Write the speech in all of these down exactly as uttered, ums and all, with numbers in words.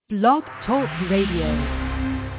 Blog Talk Radio.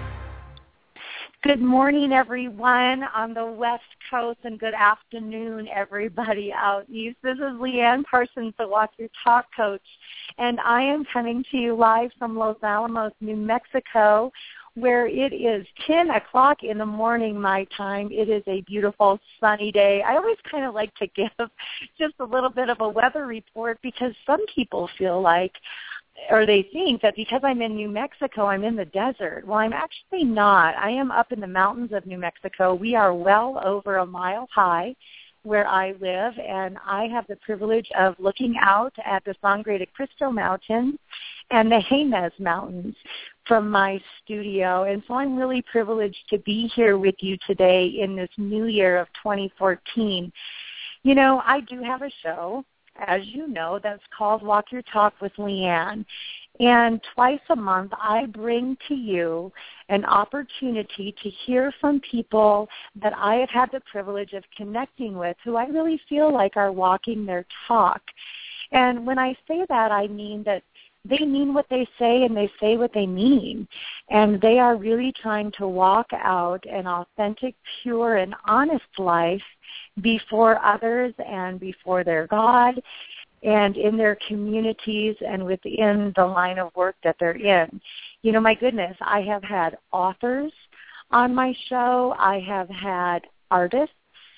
Good morning, everyone on the West Coast, and good afternoon, everybody out east. This is Leanne Parsons, the Walk Your Talk Coach, and I am coming to you live from Los Alamos, New Mexico, where it is ten o'clock in the morning my time. It is a beautiful sunny day. I always kind of like to give just a little bit of a weather report because some people feel like, or they think that because I'm in New Mexico, I'm in the desert. Well, I'm actually not. I am up in the mountains of New Mexico. We are well over a mile high where I live, and I have the privilege of looking out at the Sangre de Cristo Mountains and the Jemez Mountains from my studio. And so I'm really privileged to be here with you today in this new year of twenty fourteen. You know, I do have a show, as you know, that's called Walk Your Talk with Leanne. And twice a month, I bring to you an opportunity to hear from people that I have had the privilege of connecting with who I really feel like are walking their talk. And when I say that, I mean that they mean what they say and they say what they mean. And they are really trying to walk out an authentic, pure, and honest life before others and before their God and in their communities and within the line of work that they're in. You know, my goodness, I have had authors on my show. I have had artists.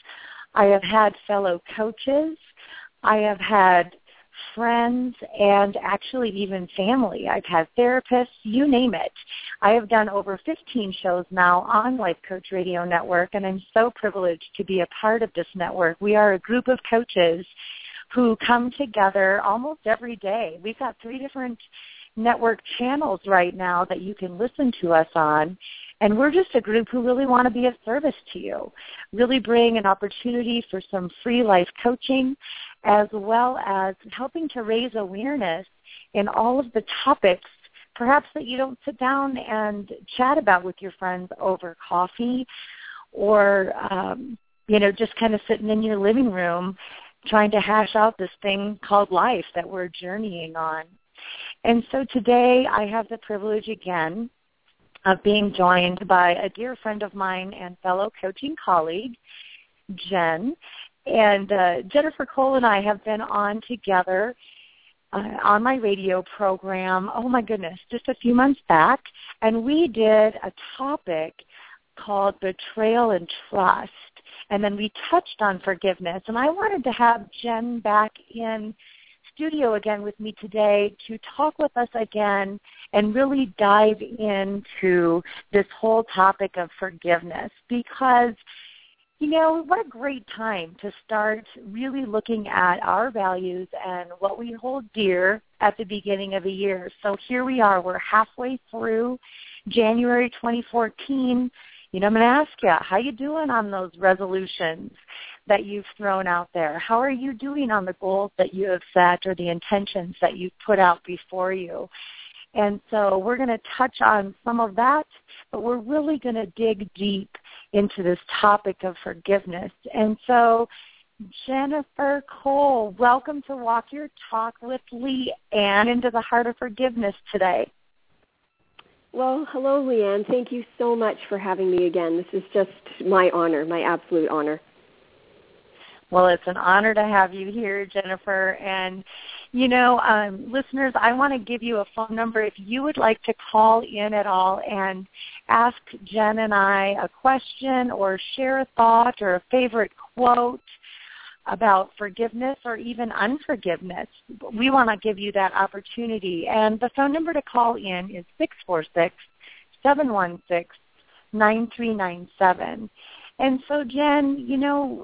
I have had fellow coaches. I have had friends and actually even family. I've had therapists, you name it. I have done over fifteen shows now on Life Coach Radio Network, and I'm so privileged to be a part of this network. We are a group of coaches who come together almost every day. We've got three different network channels right now that you can listen to us on, and we're just a group who really want to be of service to you, really bring an opportunity for some free life coaching, as well as helping to raise awareness in all of the topics, perhaps that you don't sit down and chat about with your friends over coffee or, um, you know, just kind of sitting in your living room trying to hash out this thing called life that we're journeying on. And so today I have the privilege again of being joined by a dear friend of mine and fellow coaching colleague, Jen. And uh, Jennifer Cole and I have been on together uh, on my radio program, oh my goodness, just a few months back, and we did a topic called Betrayal and Trust, and then we touched on forgiveness. And I wanted to have Jen back in studio again with me today to talk with us again and really dive into this whole topic of forgiveness, because you know, what a great time to start really looking at our values and what we hold dear at the beginning of a year. So here we are. We're halfway through January twenty fourteen. You know, I'm going to ask you, how you doing on those resolutions that you've thrown out there? How are you doing on the goals that you have set or the intentions that you've put out before you? And so we're going to touch on some of that, but we're really going to dig deep into this topic of forgiveness. And so, Jennifer Cole, welcome to Walk Your Talk with Leanne into the heart of forgiveness today. Well, hello, Leanne. Thank you so much for having me again. This is just my honor, my absolute honor. Well, it's an honor to have you here, Jennifer. And, you know, um, listeners, I want to give you a phone number if you would like to call in at all and ask Jen and I a question or share a thought or a favorite quote about forgiveness or even unforgiveness. We want to give you that opportunity. And the phone number to call in is six four six, seven one six, nine three nine seven. And so, Jen, you know,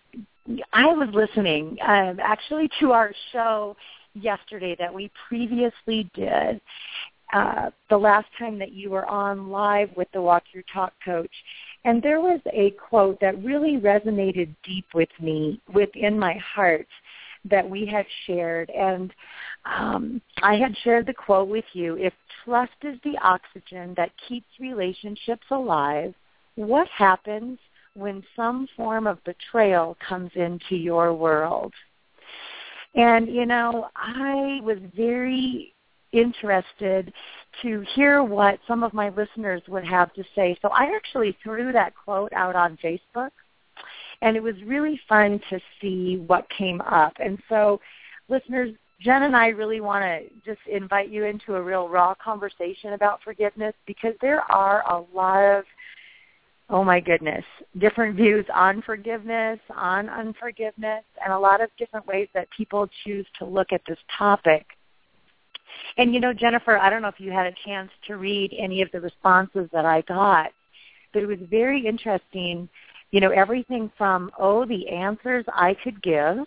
I was listening uh, actually to our show yesterday that we previously did, uh, the last time that you were on live with the Walk Your Talk Coach. And there was a quote that really resonated deep with me, within my heart, that we had shared. And um, I had shared the quote with you: if trust is the oxygen that keeps relationships alive, what happens when some form of betrayal comes into your world? And, you know, I was very interested to hear what some of my listeners would have to say. So I actually threw that quote out on Facebook, and it was really fun to see what came up. And so, listeners, Jen and I really want to just invite you into a real raw conversation about forgiveness, because there are a lot of, oh my goodness, different views on forgiveness, on unforgiveness, and a lot of different ways that people choose to look at this topic. And, you know, Jennifer, I don't know if you had a chance to read any of the responses that I got, but it was very interesting, you know, everything from, oh, the answers I could give,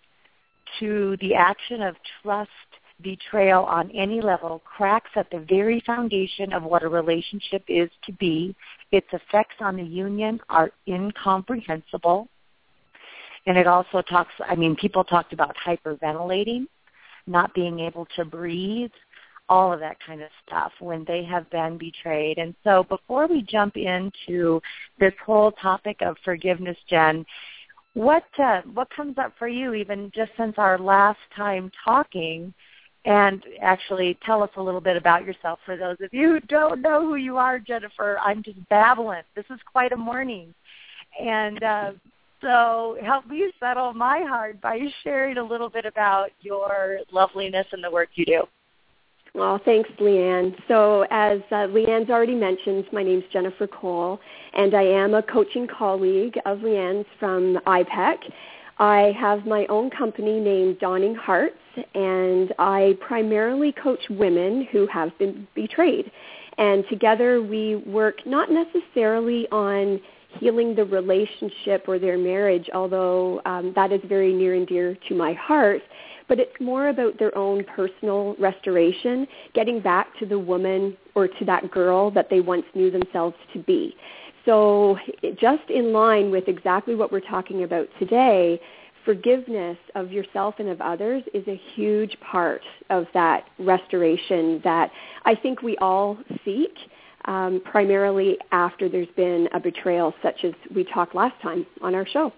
to the action of trust betrayal on any level cracks at the very foundation of what a relationship is to be. Its effects on the union are incomprehensible. And it also talks, I mean, people talked about hyperventilating, not being able to breathe, all of that kind of stuff when they have been betrayed. And so before we jump into this whole topic of forgiveness, Jen, what uh, what comes up for you even just since our last time talking? And actually tell us a little bit about yourself for those of you who don't know who you are, Jennifer. I'm just babbling. This is quite a morning. And uh, so help me settle my heart by sharing a little bit about your loveliness and the work you do. Well, thanks, Leanne. So as uh, Leanne's already mentioned, my name's Jennifer Cole, and I am a coaching colleague of Leanne's from I P E C. I have my own company named Dawning Hearts, and I primarily coach women who have been betrayed. And together we work not necessarily on healing the relationship or their marriage, although um, that is very near and dear to my heart, but it's more about their own personal restoration, getting back to the woman or to that girl that they once knew themselves to be. So just in line with exactly what we're talking about today, forgiveness of yourself and of others is a huge part of that restoration that I think we all seek, um, primarily after there's been a betrayal such as we talked last time on our show.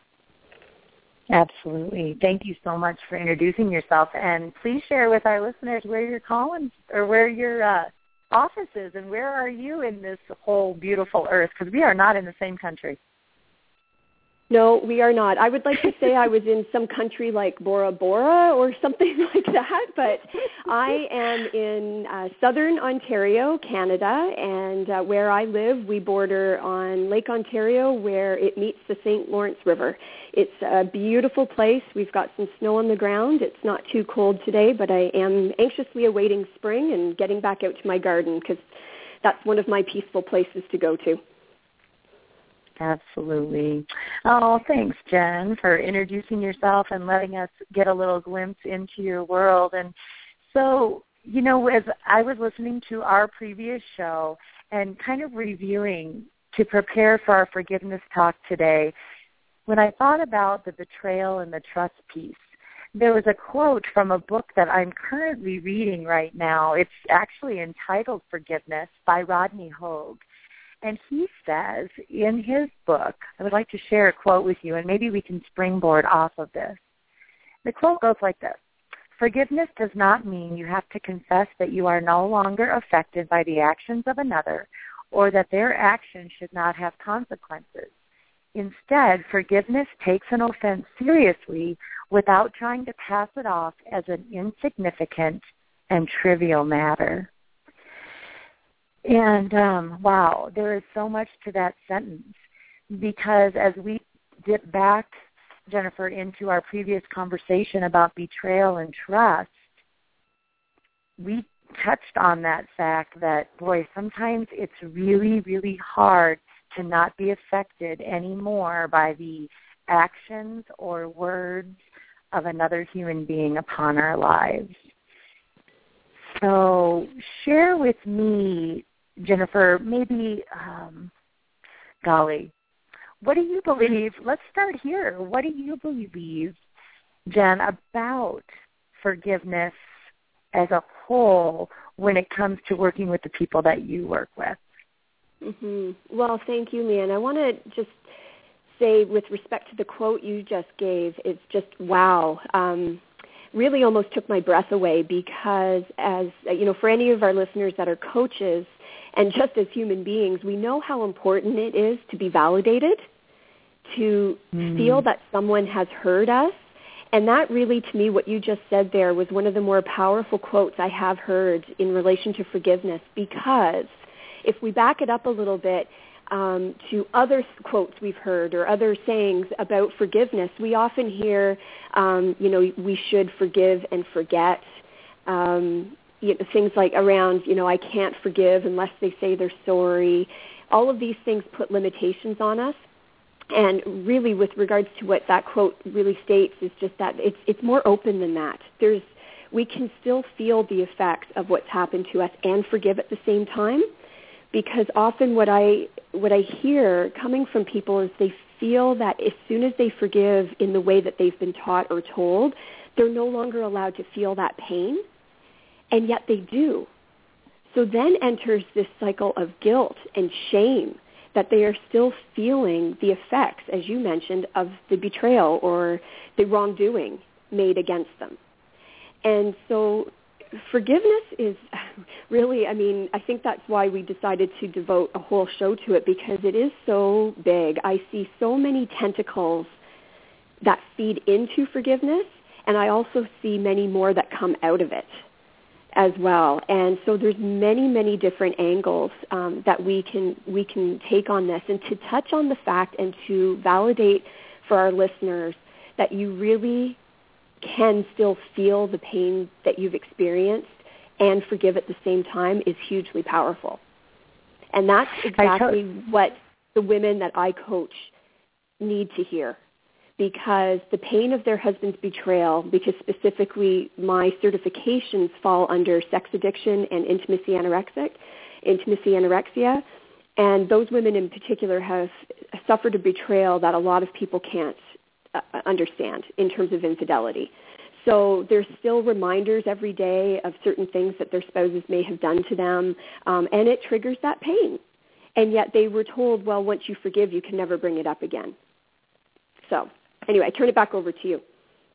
Absolutely. Thank you so much for introducing yourself. And please share with our listeners where you're calling or where your uh, office is and where are you in this whole beautiful earth, because we are not in the same country. No, we are not. I would like to say I was in some country like Bora Bora or something like that, but I am in uh, southern Ontario, Canada, and uh, where I live, we border on Lake Ontario where it meets the Saint Lawrence River. It's a beautiful place. We've got some snow on the ground. It's not too cold today, but I am anxiously awaiting spring and getting back out to my garden because that's one of my peaceful places to go to. Absolutely. Oh, thanks, Jen, for introducing yourself and letting us get a little glimpse into your world. And so, you know, as I was listening to our previous show and kind of reviewing to prepare for our forgiveness talk today, when I thought about the betrayal and the trust piece, there was a quote from a book that I'm currently reading right now. It's actually entitled Forgiveness by Rodney Hogue. And he says in his book, I would like to share a quote with you, and maybe we can springboard off of this. The quote goes like this: "Forgiveness does not mean you have to confess that you are no longer affected by the actions of another or that their actions should not have consequences. Instead, forgiveness takes an offense seriously without trying to pass it off as an insignificant and trivial matter." And, um, wow, there is so much to that sentence, because as we dip back, Jennifer, into our previous conversation about betrayal and trust, we touched on that fact that, boy, sometimes it's really, really hard to not be affected anymore by the actions or words of another human being upon our lives. So share with me, Jennifer, maybe, um, golly, what do you believe? Let's start here. What do you believe, Jen, about forgiveness as a whole when it comes to working with the people that you work with? Mm-hmm. Well, thank you, Leanne. I want to just say, with respect to the quote you just gave, it's just wow. Um, really almost took my breath away because as, you know, for any of our listeners that are coaches and just as human beings, we know how important it is to be validated, to mm. feel that someone has heard us. And that really, to me, what you just said there was one of the more powerful quotes I have heard in relation to forgiveness, because if we back it up a little bit um, to other quotes we've heard or other sayings about forgiveness, we often hear, um, you know, we should forgive and forget. Um, you know, things like around, you know, I can't forgive unless they say they're sorry. All of these things put limitations on us. And really, with regards to what that quote really states, is just that it's it's more open than that. There's we can still feel the effects of what's happened to us and forgive at the same time, because often what I what I hear coming from people is they feel that as soon as they forgive in the way that they've been taught or told, they're no longer allowed to feel that pain, and yet they do. So then enters this cycle of guilt and shame, that they are still feeling the effects, as you mentioned, of the betrayal or the wrongdoing made against them. And so forgiveness is really, I mean, I think that's why we decided to devote a whole show to it, because it is so big. I see so many tentacles that feed into forgiveness, and I also see many more that come out of it as well. And so there's many, many different angles um, that we can we can take on this. And to touch on the fact and to validate for our listeners that you really can still feel the pain that you've experienced and forgive at the same time is hugely powerful. And that's exactly what the women that I coach need to hear. Because the pain of their husband's betrayal, because specifically my certifications fall under sex addiction and intimacy anorexic, intimacy anorexia, and those women in particular have suffered a betrayal that a lot of people can't uh, understand in terms of infidelity. So there's still reminders every day of certain things that their spouses may have done to them, um, and it triggers that pain. And yet they were told, well, once you forgive, you can never bring it up again. So anyway, I turn it back over to you.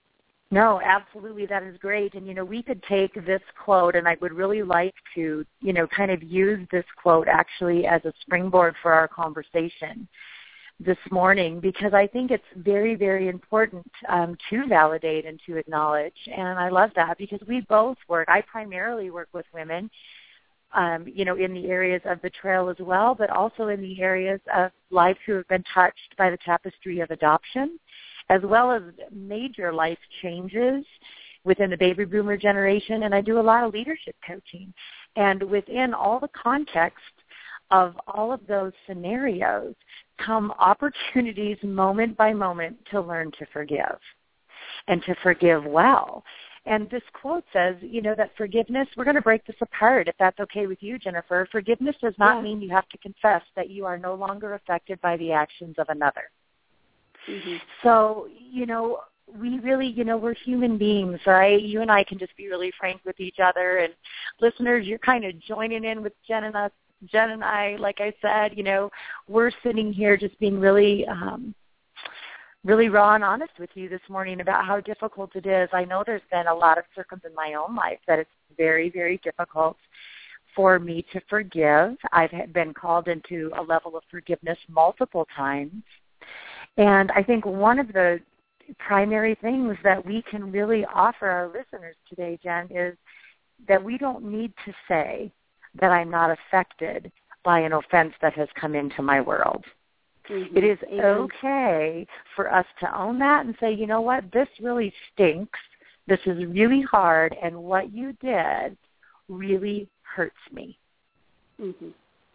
No, absolutely. That is great. And, you know, we could take this quote, and I would really like to, you know, kind of use this quote actually as a springboard for our conversation this morning, because I think it's very, very important um, to validate and to acknowledge. And I love that because we both work, I primarily work with women, um, you know, in the areas of betrayal as well, but also in the areas of lives who have been touched by the tapestry of adoption, as well as major life changes within the baby boomer generation. And I do a lot of leadership coaching. And within all the context of all of those scenarios come opportunities moment by moment to learn to forgive and to forgive well. And this quote says, you know, that forgiveness, we're going to break this apart if that's okay with you, Jennifer. Forgiveness does not yeah. mean you have to confess that you are no longer affected by the actions of another. Mm-hmm. So, you know, we really, you know, we're human beings, right? You and I can just be really frank with each other. And listeners, you're kind of joining in with Jen and us. Jen and I, like I said, you know, we're sitting here just being really, um, really raw and honest with you this morning about how difficult it is. I know there's been a lot of circumstances in my own life that it's very, very difficult for me to forgive. I've been called into a level of forgiveness multiple times. And I think one of the primary things that we can really offer our listeners today, Jen, is that we don't need to say that I'm not affected by an offense that has come into my world. Mm-hmm. It is okay for us to own that and say, you know what, this really stinks. This is really hard, and what you did really hurts me. Mm-hmm.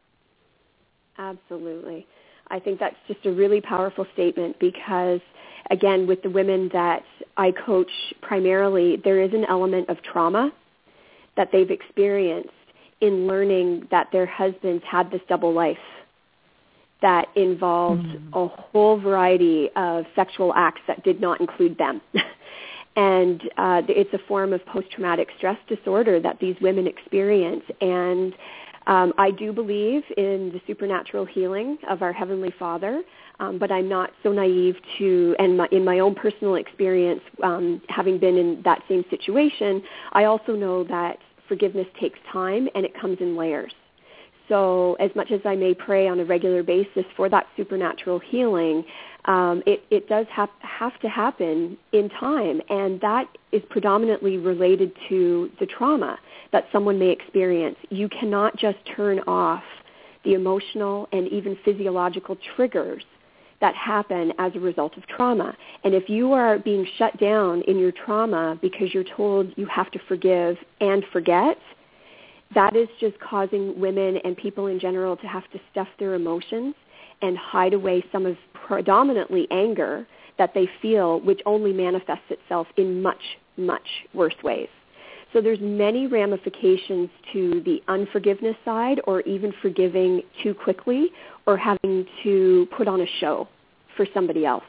Absolutely. I think that's just a really powerful statement because, again, with the women that I coach primarily, there is an element of trauma that they've experienced in learning that their husbands had this double life that involved mm-hmm. a whole variety of sexual acts that did not include them. And uh, it's a form of post-traumatic stress disorder that these women experience. And Um, I do believe in the supernatural healing of our Heavenly Father, um, but I'm not so naive to, and my, in my own personal experience, um, having been in that same situation, I also know that forgiveness takes time and it comes in layers. So as much as I may pray on a regular basis for that supernatural healing, um, it, it does have, have to happen in time, and that is predominantly related to the trauma that someone may experience. You cannot just turn off the emotional and even physiological triggers that happen as a result of trauma. And if you are being shut down in your trauma because you're told you have to forgive and forget, that is just causing women and people in general to have to stuff their emotions and hide away some of predominantly anger that they feel, which only manifests itself in much, much worse ways. So there's many ramifications to the unforgiveness side, or even forgiving too quickly, or having to put on a show for somebody else.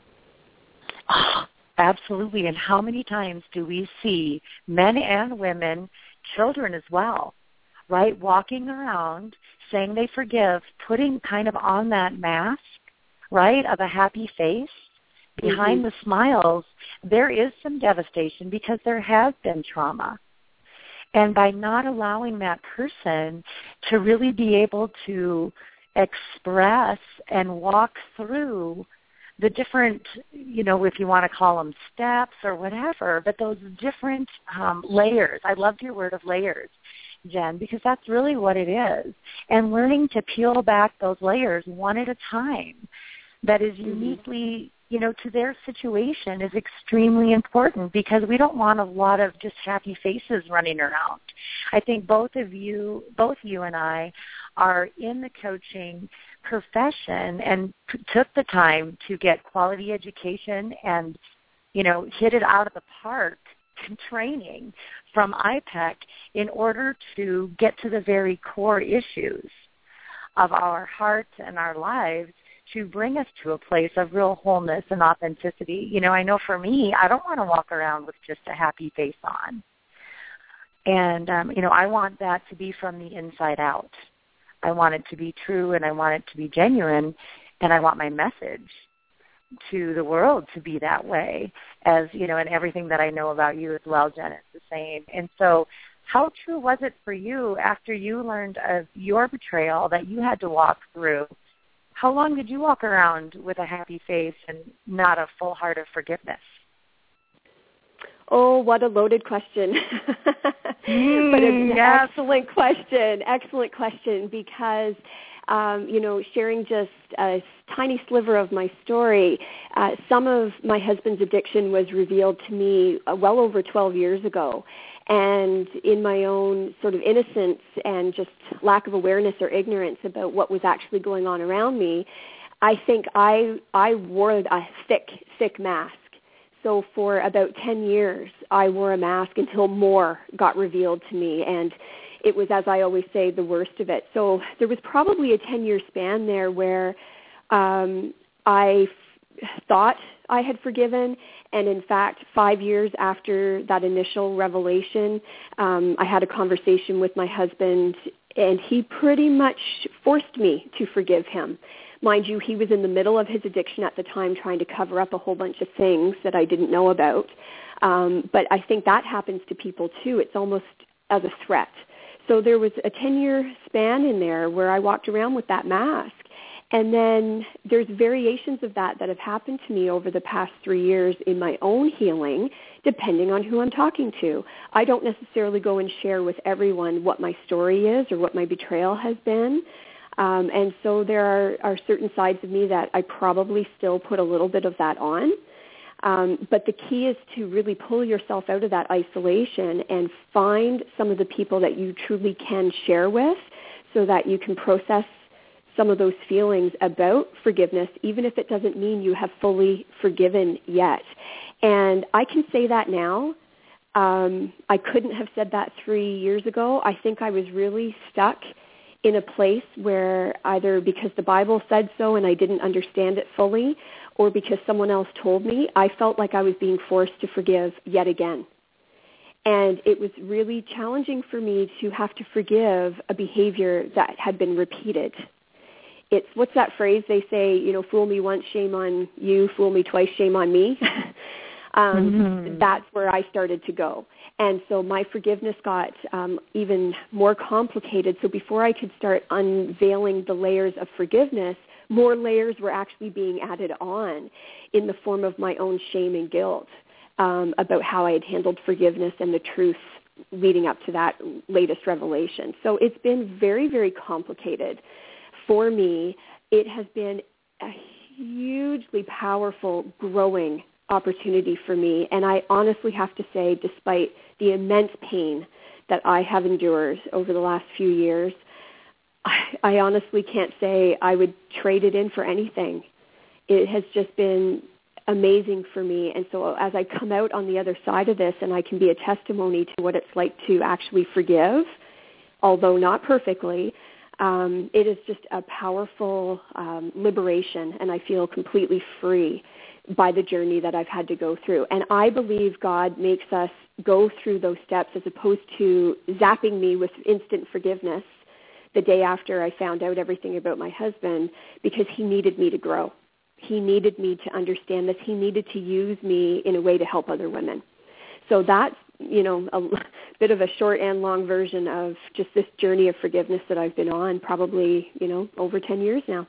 Oh, absolutely. And how many times do we see men and women, children as well, right, walking around saying they forgive, putting kind of on that mask, right, of a happy face. Behind mm-hmm. the smiles, there is some devastation because there has been trauma. And by not allowing that person to really be able to express and walk through the different, you know, if you want to call them steps or whatever, but those different um, layers. I loved your word of layers, Jen, because that's really what it is. And learning to peel back those layers one at a time that is uniquely, you know, to their situation is extremely important, because we don't want a lot of just happy faces running around. I think both of you, both you and I are in the coaching profession and p- took the time to get quality education and, you know, hit it out of the park training from I PEC in order to get to the very core issues of our hearts and our lives, to bring us to a place of real wholeness and authenticity. You know, I know for me, I don't want to walk around with just a happy face on. And, um, you know, I want that to be from the inside out. I want it to be true, and I want it to be genuine, and I want my message to the world to be that way, as, you know, and everything that I know about you as well, Jen, is the same. And so how true was it for you after you learned of your betrayal that you had to walk through? How long did you walk around with a happy face and not a full heart of forgiveness? Oh, what a loaded question. Mm, but an yes. excellent question, excellent question, because, um, you know, sharing just a tiny sliver of my story, uh, some of my husband's addiction was revealed to me uh, well over twelve years ago. And in my own sort of innocence and just lack of awareness or ignorance about what was actually going on around me, I think I I wore a thick, thick mask. So for about ten years, I wore a mask until more got revealed to me. And it was, as I always say, the worst of it. So there was probably a ten-year span there where um, I f- thought I had forgiven. And in fact, five years after that initial revelation, um, I had a conversation with my husband, and he pretty much forced me to forgive him. Mind you, he was in the middle of his addiction at the time, trying to cover up a whole bunch of things that I didn't know about. Um, but I think that happens to people too. It's almost as a threat. So there was a ten-year span in there where I walked around with that mask. And then there's variations of that that have happened to me over the past three years in my own healing, depending on who I'm talking to. I don't necessarily go and share with everyone what my story is or what my betrayal has been. Um, and so there are, are certain sides of me that I probably still put a little bit of that on. Um, but the key is to really pull yourself out of that isolation and find some of the people that you truly can share with, so that you can process some of those feelings about forgiveness, even if it doesn't mean you have fully forgiven yet. And I can say that now. Um, I couldn't have said that three years ago. I think I was really stuck in a place where, either because the Bible said so and I didn't understand it fully, or because someone else told me, I felt like I was being forced to forgive yet again. And it was really challenging for me to have to forgive a behavior that had been repeated. It's, what's that phrase they say, you know, fool me once, shame on you, fool me twice, shame on me. um, mm-hmm. That's where I started to go. And so my forgiveness got um, even more complicated. So before I could start unveiling the layers of forgiveness, more layers were actually being added on in the form of my own shame and guilt. Um, about how I had handled forgiveness and the truth leading up to that latest revelation. So it's been very, very complicated for me. It has been a hugely powerful, growing opportunity for me. And I honestly have to say, despite the immense pain that I have endured over the last few years, I, I honestly can't say I would trade it in for anything. It has just been amazing for me. And so as I come out on the other side of this and I can be a testimony to what it's like to actually forgive, although not perfectly, um, it is just a powerful um, liberation, and I feel completely free by the journey that I've had to go through. And I believe God makes us go through those steps as opposed to zapping me with instant forgiveness the day after I found out everything about my husband, because he needed me to grow. He needed me to understand this. He needed to use me in a way to help other women. So that's, you know, a bit of a short and long version of just this journey of forgiveness that I've been on probably, you know, over ten years now.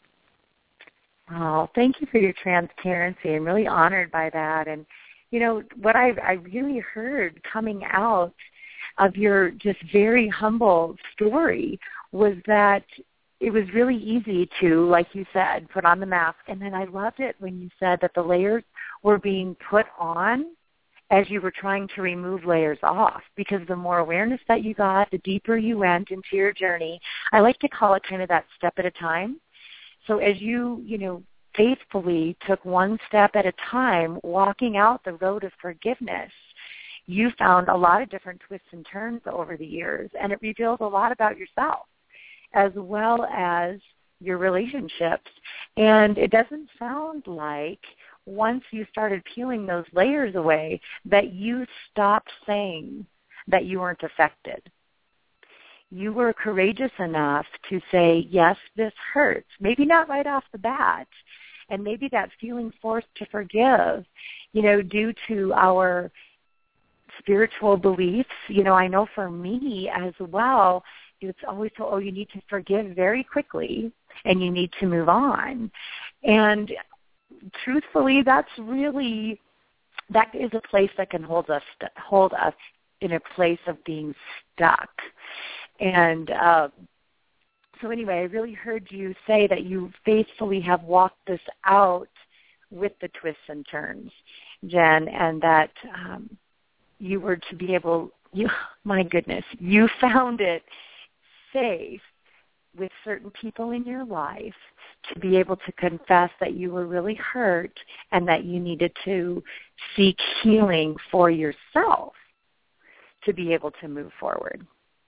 Oh, thank you for your transparency. I'm really honored by that. And, you know, what I I really heard coming out of your just very humble story was that it was really easy to, like you said, put on the mask. And then I loved it when you said that the layers were being put on as you were trying to remove layers off, because the more awareness that you got, the deeper you went into your journey. I like to call it kind of that step at a time. So as you, you know, faithfully took one step at a time, walking out the road of forgiveness, you found a lot of different twists and turns over the years, and it revealed a lot about yourself, as well as your relationships. And it doesn't sound like once you started peeling those layers away that you stopped saying that you weren't affected. You were courageous enough to say, yes, this hurts. Maybe not right off the bat. And maybe that feeling forced to forgive, you know, due to our spiritual beliefs. You know, I know for me as well, it's always so, oh, you need to forgive very quickly and you need to move on. And truthfully, that's really, that is a place that can hold us, hold us in a place of being stuck. And uh, so anyway, I really heard you say that you faithfully have walked this out with the twists and turns, Jen, and that um, you were to be able, you, my goodness, you found it safe with certain people in your life to be able to confess that you were really hurt and that you needed to seek healing for yourself to be able to move forward.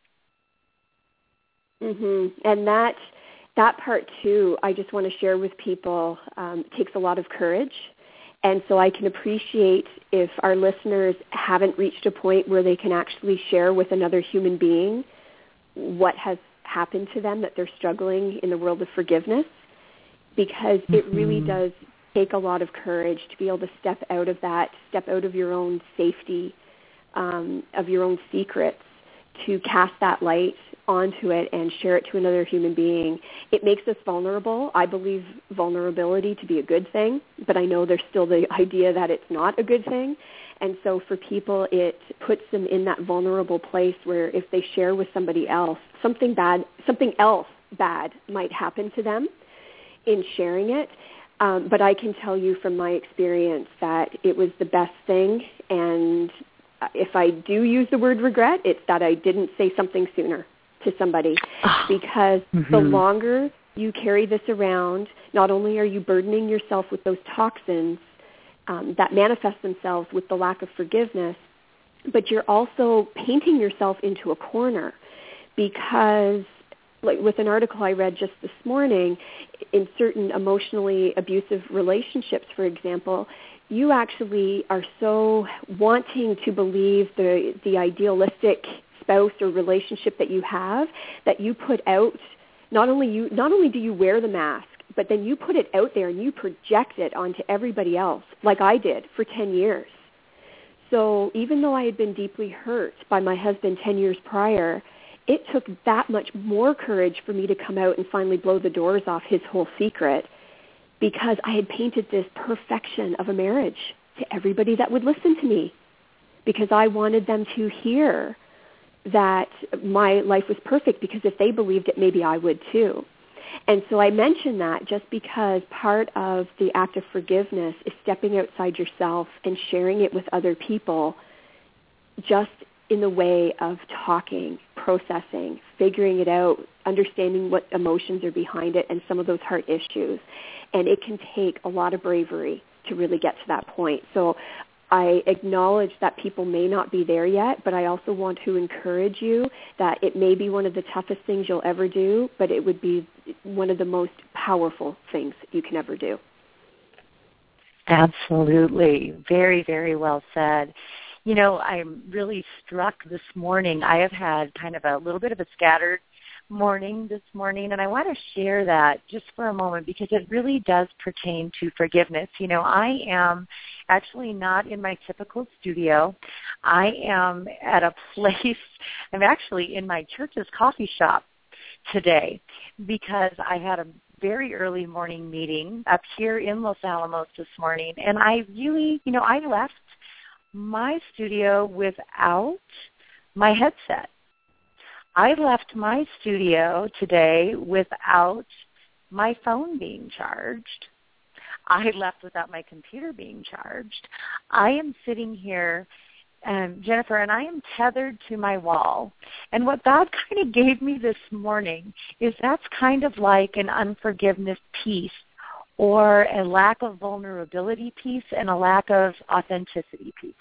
Mm-hmm. And that that part too, I just want to share with people, um, takes a lot of courage. And so I can appreciate if our listeners haven't reached a point where they can actually share with another human being what has happened to them, that they're struggling in the world of forgiveness, because mm-hmm. it really does take a lot of courage to be able to step out of that, step out of your own safety, um, of your own secrets, to cast that light onto it and share it to another human being. It makes us vulnerable. I believe vulnerability to be a good thing, but I know there's still the idea that it's not a good thing. And so for people, it puts them in that vulnerable place where if they share with somebody else, something bad, something else bad might happen to them in sharing it. Um, but I can tell you from my experience that it was the best thing. And if I do use the word regret, it's that I didn't say something sooner to somebody, because mm-hmm. the longer you carry this around, not only are you burdening yourself with those toxins um, that manifest themselves with the lack of forgiveness, but you're also painting yourself into a corner, because like with an article I read just this morning, in certain emotionally abusive relationships, for example, you actually are so wanting to believe the the idealistic spouse or relationship that you have that you put out, not only you not only do you wear the mask, but then you put it out there and you project it onto everybody else, like I did for ten years. So even though I had been deeply hurt by my husband ten years prior, it took that much more courage for me to come out and finally blow the doors off his whole secret, because I had painted this perfection of a marriage to everybody that would listen to me, because I wanted them to hear that my life was perfect, because if they believed it, maybe I would too. And so I mention that just because part of the act of forgiveness is stepping outside yourself and sharing it with other people, just in the way of talking, processing, figuring it out, understanding what emotions are behind it and some of those heart issues. And it can take a lot of bravery to really get to that point. So I acknowledge that people may not be there yet, but I also want to encourage you that it may be one of the toughest things you'll ever do, but it would be one of the most powerful things you can ever do. Absolutely. Very, very well said. You know, I'm really struck this morning. I have had kind of a little bit of a scattered morning this morning, and I want to share that just for a moment because it really does pertain to forgiveness. You know, I am actually not in my typical studio. I am at a place, I'm actually in my church's coffee shop today because I had a very early morning meeting up here in Los Alamos this morning, and I really, you know, I left my studio without my headset. I left my studio today without my phone being charged. I left without my computer being charged. I am sitting here, um, Jennifer, and I am tethered to my wall. And what God kind of gave me this morning is that's kind of like an unforgiveness piece or a lack of vulnerability piece and a lack of authenticity piece.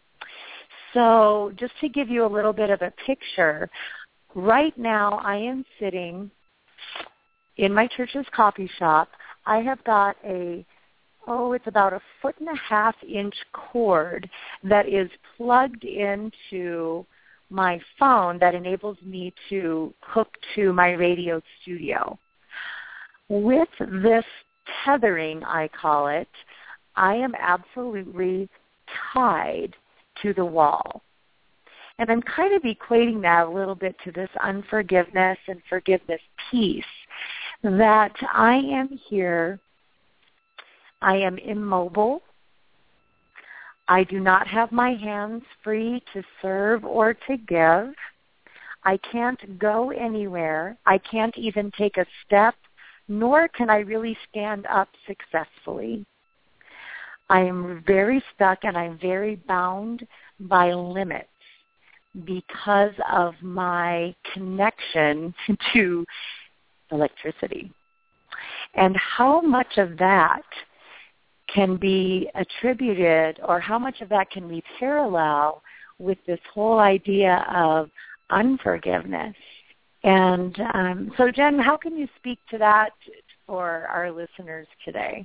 So just to give you a little bit of a picture, right now I am sitting in my church's coffee shop. I have got a, oh, it's about a foot and a half inch cord that is plugged into my phone that enables me to hook to my radio studio. With this tethering, I call it, I am absolutely tied to the wall. And I'm kind of equating that a little bit to this unforgiveness and forgiveness piece, that I am here, I am immobile, I do not have my hands free to serve or to give, I can't go anywhere, I can't even take a step, nor can I really stand up successfully. I am very stuck and I'm very bound by limits because of my connection to electricity. And how much of that can be attributed, or how much of that can we parallel with this whole idea of unforgiveness? And um, so, Jen, how can you speak to that for our listeners today?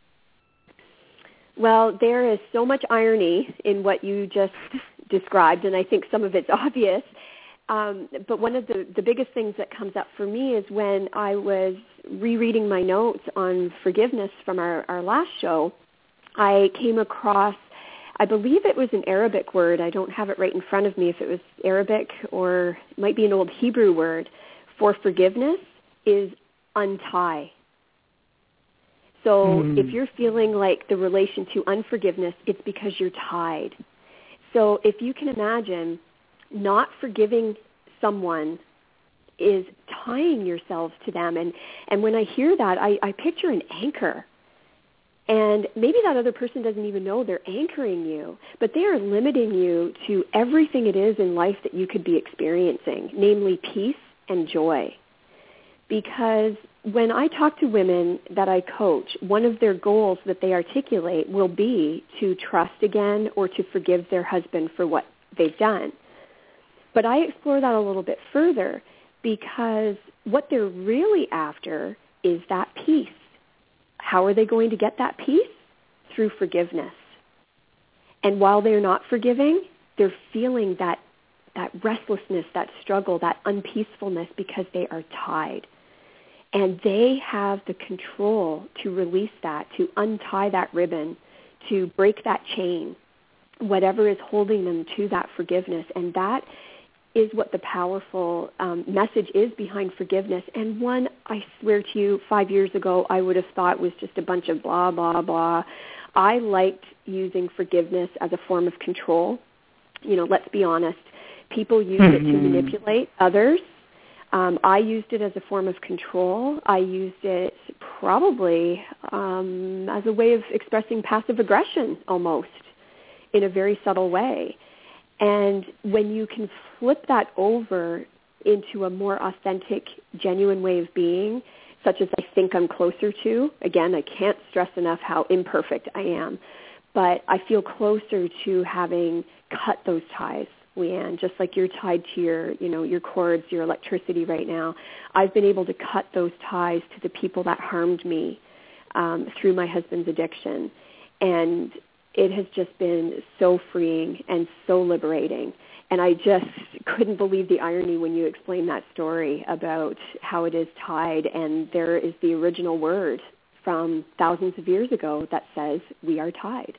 Well, there is so much irony in what you just described, and I think some of it's obvious. Um, but one of the, the biggest things that comes up for me is when I was rereading my notes on forgiveness from our, our last show, I came across, I believe it was an Arabic word. I don't have it right in front of me if it was Arabic or it might be an old Hebrew word for forgiveness is untie. So mm. if you're feeling like the relation to unforgiveness, it's because you're tied. So if you can imagine, not forgiving someone is tying yourselves to them. And, and when I hear that, I, I picture an anchor. And maybe that other person doesn't even know they're anchoring you, but they are limiting you to everything it is in life that you could be experiencing, namely peace and joy. Because when I talk to women that I coach, one of their goals that they articulate will be to trust again or to forgive their husband for what they've done. But I explore that a little bit further because what they're really after is that peace. How are they going to get that peace? Through forgiveness, And while they're not forgiving, they're feeling that that restlessness, that struggle, that unpeacefulness because they are tied. And they have the control to release that, to untie that ribbon, to break that chain, whatever is holding them to that forgiveness. And that is what the powerful um, message is behind forgiveness. And one, I swear to you, five years ago, I would have thought was just a bunch of blah, blah, blah. I liked using forgiveness as a form of control. You know, let's be honest. People use mm-hmm. it to manipulate others. Um, I used it as a form of control. I used it probably um, as a way of expressing passive aggression almost in a very subtle way. And when you can flip that over into a more authentic, genuine way of being, such as I think I'm closer to, again, I can't stress enough how imperfect I am, but I feel closer to having cut those ties, Leanne, just like you're tied to your, you know, your cords, your electricity right now. I've been able to cut those ties to the people that harmed me um, through my husband's addiction. And it has just been so freeing and so liberating. And I just couldn't believe the irony when you explained that story about how it is tied. And there is the original word from thousands of years ago that says we are tied.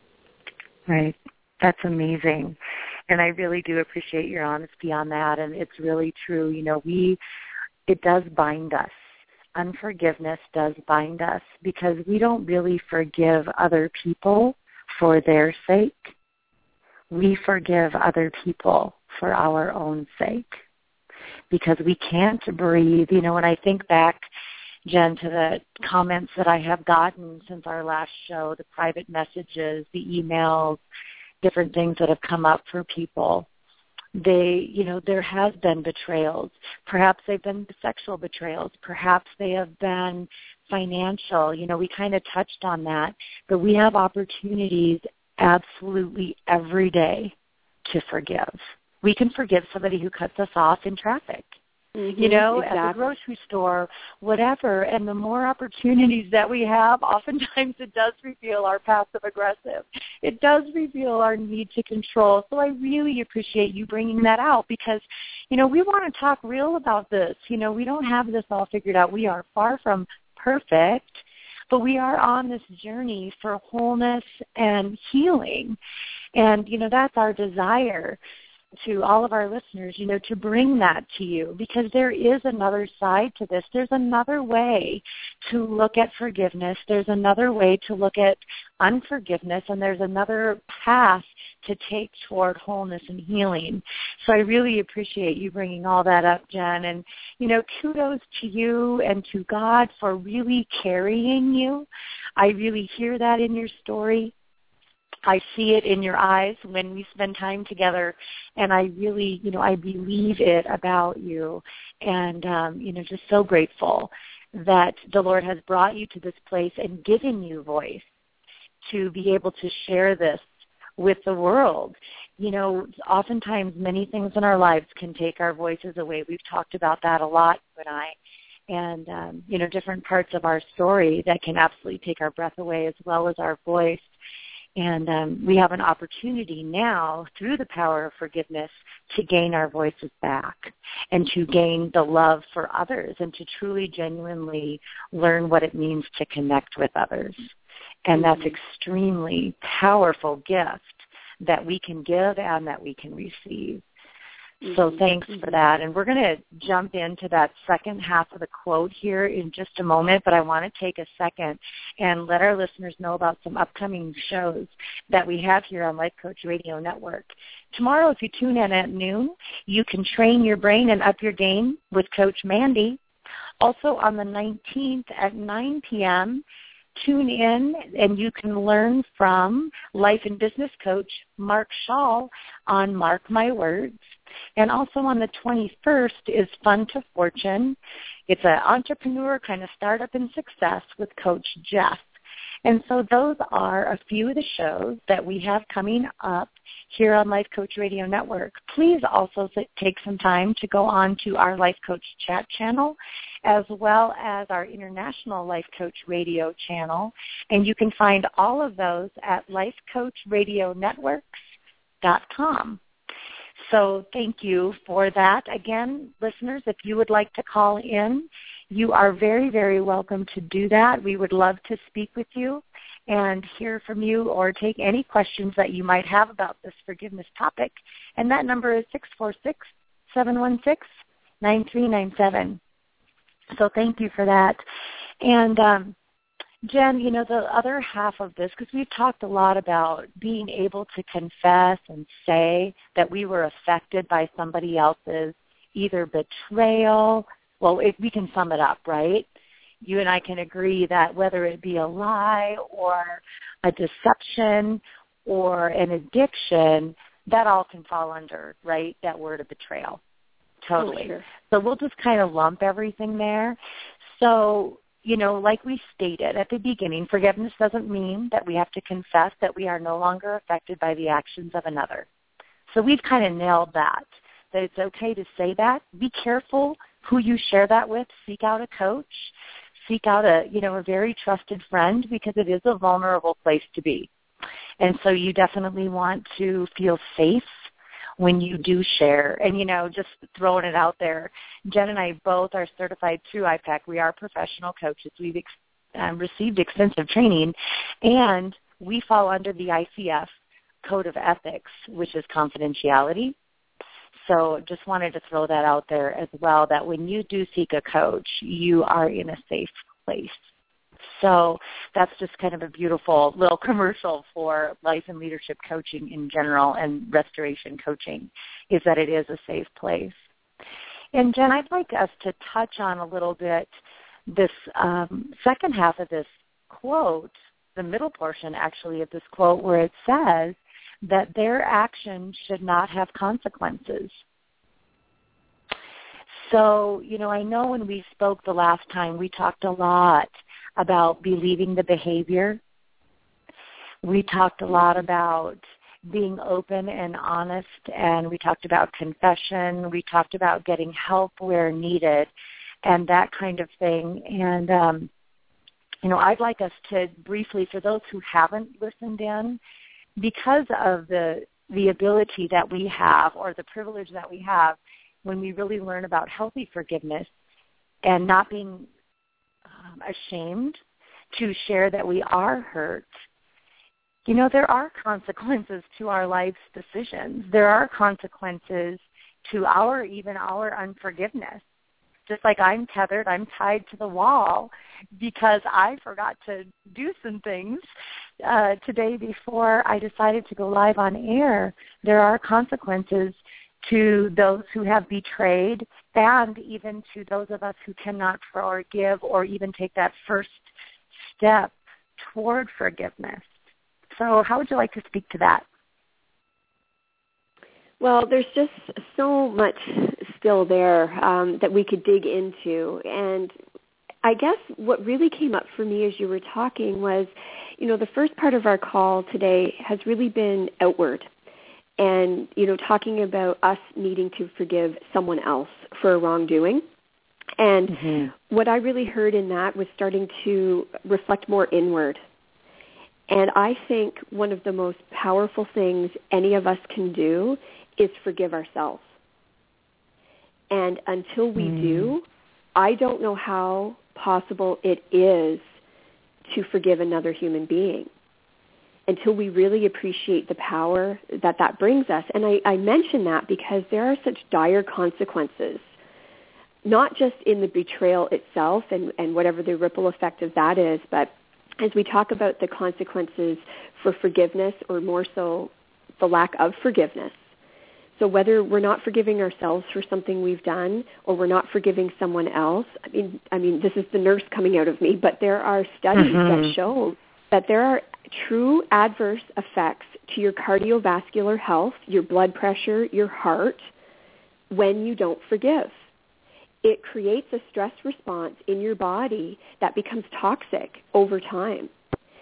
Right. That's amazing. And I really do appreciate your honesty on that. And it's really true. You know, we, it does bind us. Unforgiveness does bind us because we don't really forgive other people for their sake. We forgive other people for our own sake because we can't breathe. You know, when I think back, Jen, to the comments that I have gotten since our last show, the private messages, the emails, different things that have come up for people, they, you know, there has been betrayals. Perhaps they've been sexual betrayals. Perhaps they have been financial. You know, we kind of touched on that. But we have opportunities absolutely every day to forgive. We can forgive somebody who cuts us off in traffic. Mm-hmm, you know, exactly. At the grocery store, whatever. And the more opportunities that we have, oftentimes it does reveal our passive aggressive. It does reveal our need to control. So I really appreciate you bringing that out because, you know, we want to talk real about this. You know, we don't have this all figured out. We are far from perfect, but we are on this journey for wholeness and healing. And, you know, that's our desire to all of our listeners, you know, to bring that to you because there is another side to this. There's another way to look at forgiveness. There's another way to look at unforgiveness, and there's another path to take toward wholeness and healing. So I really appreciate you bringing all that up, Jen. And, you know, kudos to you and to God for really carrying you. I really hear that in your story. I see it in your eyes when we spend time together, and I really, you know, I believe it about you, and, um, you know, just so grateful that the Lord has brought you to this place and given you voice to be able to share this with the world. You know, oftentimes many things in our lives can take our voices away. We've talked about that a lot, you and I, and, um, you know, different parts of our story that can absolutely take our breath away as well as our voice. And um, we have an opportunity now through the power of forgiveness to gain our voices back and to gain the love for others and to truly, genuinely learn what it means to connect with others. And that's extremely powerful gift that we can give and that we can receive. So thanks for that. And we're going to jump into that second half of the quote here in just a moment, but I want to take a second and let our listeners know about some upcoming shows that we have here on Life Coach Radio Network. Tomorrow, if you tune in at noon, you can train your brain and up your game with Coach Mandy. Also on the nineteenth at nine p.m., tune in and you can learn from life and business coach Mark Schall on Mark My Words. And also on the twenty-first is Fun to Fortune. It's an entrepreneur kind of startup and success with Coach Jeff. And so those are a few of the shows that we have coming up here on Life Coach Radio Network. Please also take some time to go on to our Life Coach chat channel as well as our International Life Coach Radio channel. And you can find all of those at life coach radio networks dot com. So thank you for that. Again, listeners, if you would like to call in, you are very, very welcome to do that. We would love to speak with you and hear from you or take any questions that you might have about this forgiveness topic. And that number is six four six, seven one six, nine three nine seven. So thank you for that. And um, Jen, you know, the other half of this, because we've talked a lot about being able to confess and say that we were affected by somebody else's either betrayal. Well, if we can sum it up, right? You and I can agree that whether it be a lie or a deception or an addiction, that all can fall under, right, that word of betrayal. Totally. Oh, sure. So we'll just kind of lump everything there. So, you know, like we stated at the beginning, forgiveness doesn't mean that we have to confess that we are no longer affected by the actions of another. So we've kind of nailed that, that it's okay to say that. Be careful who you share that with. Seek out a coach. Seek out a, you know, a very trusted friend, because it is a vulnerable place to be. And so you definitely want to feel safe when you do share. And, you know, just throwing it out there, Jen and I both are certified through I PEC. We are professional coaches. We've ex- um, received extensive training, and we fall under the I C F Code of Ethics, which is confidentiality. So just wanted to throw that out there as well, that when you do seek a coach, you are in a safe place. So that's just kind of a beautiful little commercial for life and leadership coaching in general, and restoration coaching, is that it is a safe place. And Jen, I'd like us to touch on a little bit this um, second half of this quote, the middle portion actually of this quote, where it says that their action should not have consequences. So, you know, I know when we spoke the last time, we talked a lot about believing the behavior. We talked a lot about being open and honest, and we talked about confession. We talked about getting help where needed and that kind of thing. And, um, you know, I'd like us to briefly, for those who haven't listened in, because of the the ability that we have, or the privilege that we have, when we really learn about healthy forgiveness and not being um, ashamed to share that we are hurt, you know, there are consequences to our life's decisions. There are consequences to our, even our unforgiveness. Just like I'm tethered, I'm tied to the wall because I forgot to do some things uh, today before I decided to go live on air. There are consequences to those who have betrayed, and even to those of us who cannot forgive or even take that first step toward forgiveness. So how would you like to speak to that? Well, there's just so much still there um, that we could dig into. And I guess what really came up for me as you were talking was, you know, the first part of our call today has really been outward. And, you know, talking about us needing to forgive someone else for a wrongdoing. And mm-hmm. what I really heard in that was starting to reflect more inward. And I think one of the most powerful things any of us can do is forgive ourselves. And until we mm. do, I don't know how possible it is to forgive another human being, until we really appreciate the power that that brings us. And I, I mention that because there are such dire consequences, not just in the betrayal itself and, and whatever the ripple effect of that is, but as we talk about the consequences for forgiveness, or more so the lack of forgiveness. So whether we're not forgiving ourselves for something we've done, or we're not forgiving someone else, I mean, I mean, this is the nurse coming out of me, but there are studies mm-hmm. that show that there are true adverse effects to your cardiovascular health, your blood pressure, your heart, when you don't forgive. It creates a stress response in your body that becomes toxic over time.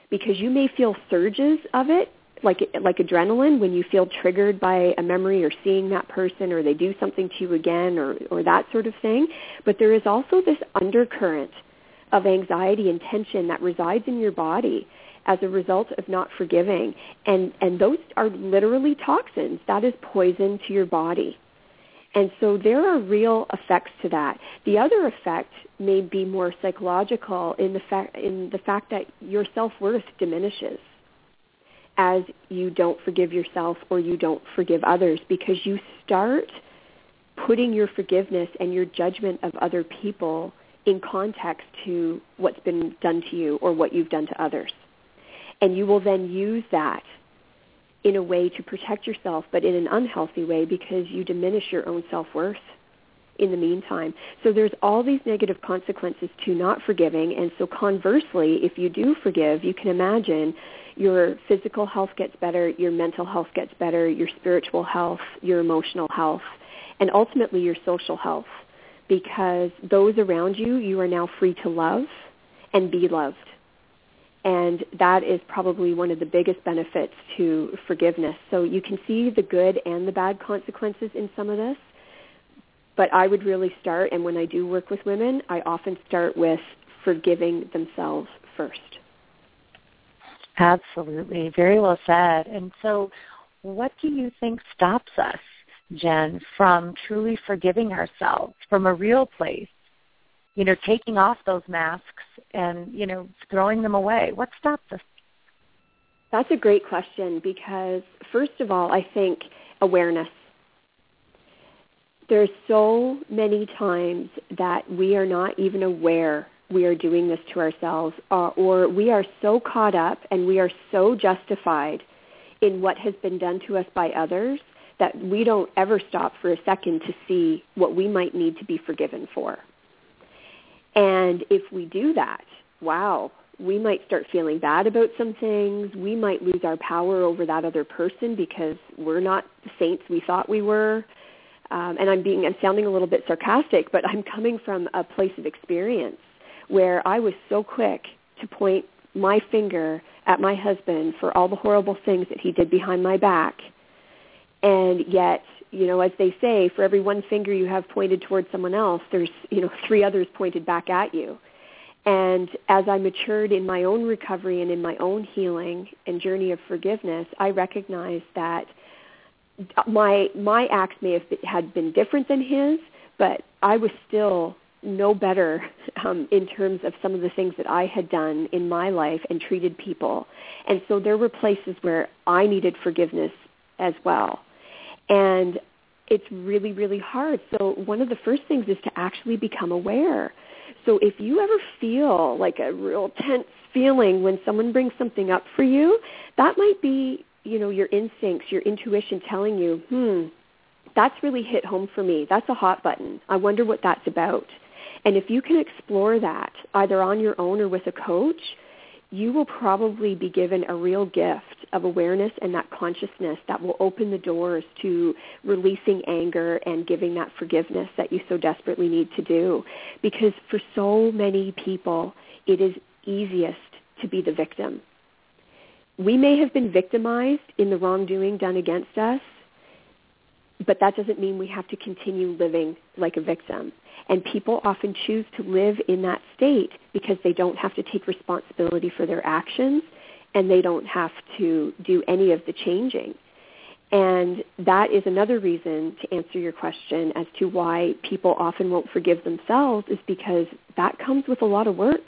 because you may feel surges of it, like like adrenaline when you feel triggered by a memory or seeing that person or they do something to you again or, or that sort of thing. But there is also this undercurrent of anxiety and tension that resides in your body as a result of not forgiving. And, and those are literally toxins. That is poison to your body. And so there are real effects to that. The other effect may be more psychological in the fact, in the fact that your self-worth diminishes as you don't forgive yourself or you don't forgive others, because you start putting your forgiveness and your judgment of other people in context to what's been done to you or what you've done to others. And you will then use that in a way to protect yourself, but in an unhealthy way, because you diminish your own self-worth in the meantime. So there's all these negative consequences to not forgiving. And so conversely, if you do forgive, you can imagine your physical health gets better, your mental health gets better, your spiritual health, your emotional health, and ultimately your social health, because those around you, you are now free to love and be loved. And that is probably one of the biggest benefits to forgiveness. So you can see the good and the bad consequences in some of this. But I would really start, and when I do work with women, I often start with forgiving themselves first. Absolutely. Very well said. And so what do you think stops us, Jen, from truly forgiving ourselves from a real place? You know, taking off those masks and, you know, throwing them away. What stops us? That's a great question, because first of all, I think awareness. There's so many times that we are not even aware we are doing this to ourselves, uh, or we are so caught up and we are so justified in what has been done to us by others that we don't ever stop for a second to see what we might need to be forgiven for. And if we do that, wow, we might start feeling bad about some things. We might lose our power over that other person because we're not the saints we thought we were. Um, and I'm being, I'm sounding a little bit sarcastic, but I'm coming from a place of experience where I was so quick to point my finger at my husband for all the horrible things that he did behind my back. And yet, you know, as they say, for every one finger you have pointed towards someone else, there's, you know, three others pointed back at you. And as I matured in my own recovery and in my own healing and journey of forgiveness, I recognized that my my acts may have been, had been different than his, but I was still no better um, in terms of some of the things that I had done in my life and treated people. And so there were places where I needed forgiveness as well. And it's really, really hard. So one of the first things is to actually become aware. So if you ever feel like a real tense feeling when someone brings something up for you, that might be, you know, your instincts, your intuition telling you, hmm, that's really hit home for me. That's a hot button. I wonder what that's about. And if you can explore that either on your own or with a coach, you will probably be given a real gift of awareness and that consciousness that will open the doors to releasing anger and giving that forgiveness that you so desperately need to do. Because for so many people, it is easiest to be the victim. We may have been victimized in the wrongdoing done against us, but that doesn't mean we have to continue living like a victim. And people often choose to live in that state because they don't have to take responsibility for their actions and they don't have to do any of the changing. And that is another reason to answer your question as to why people often won't forgive themselves, is because that comes with a lot of work.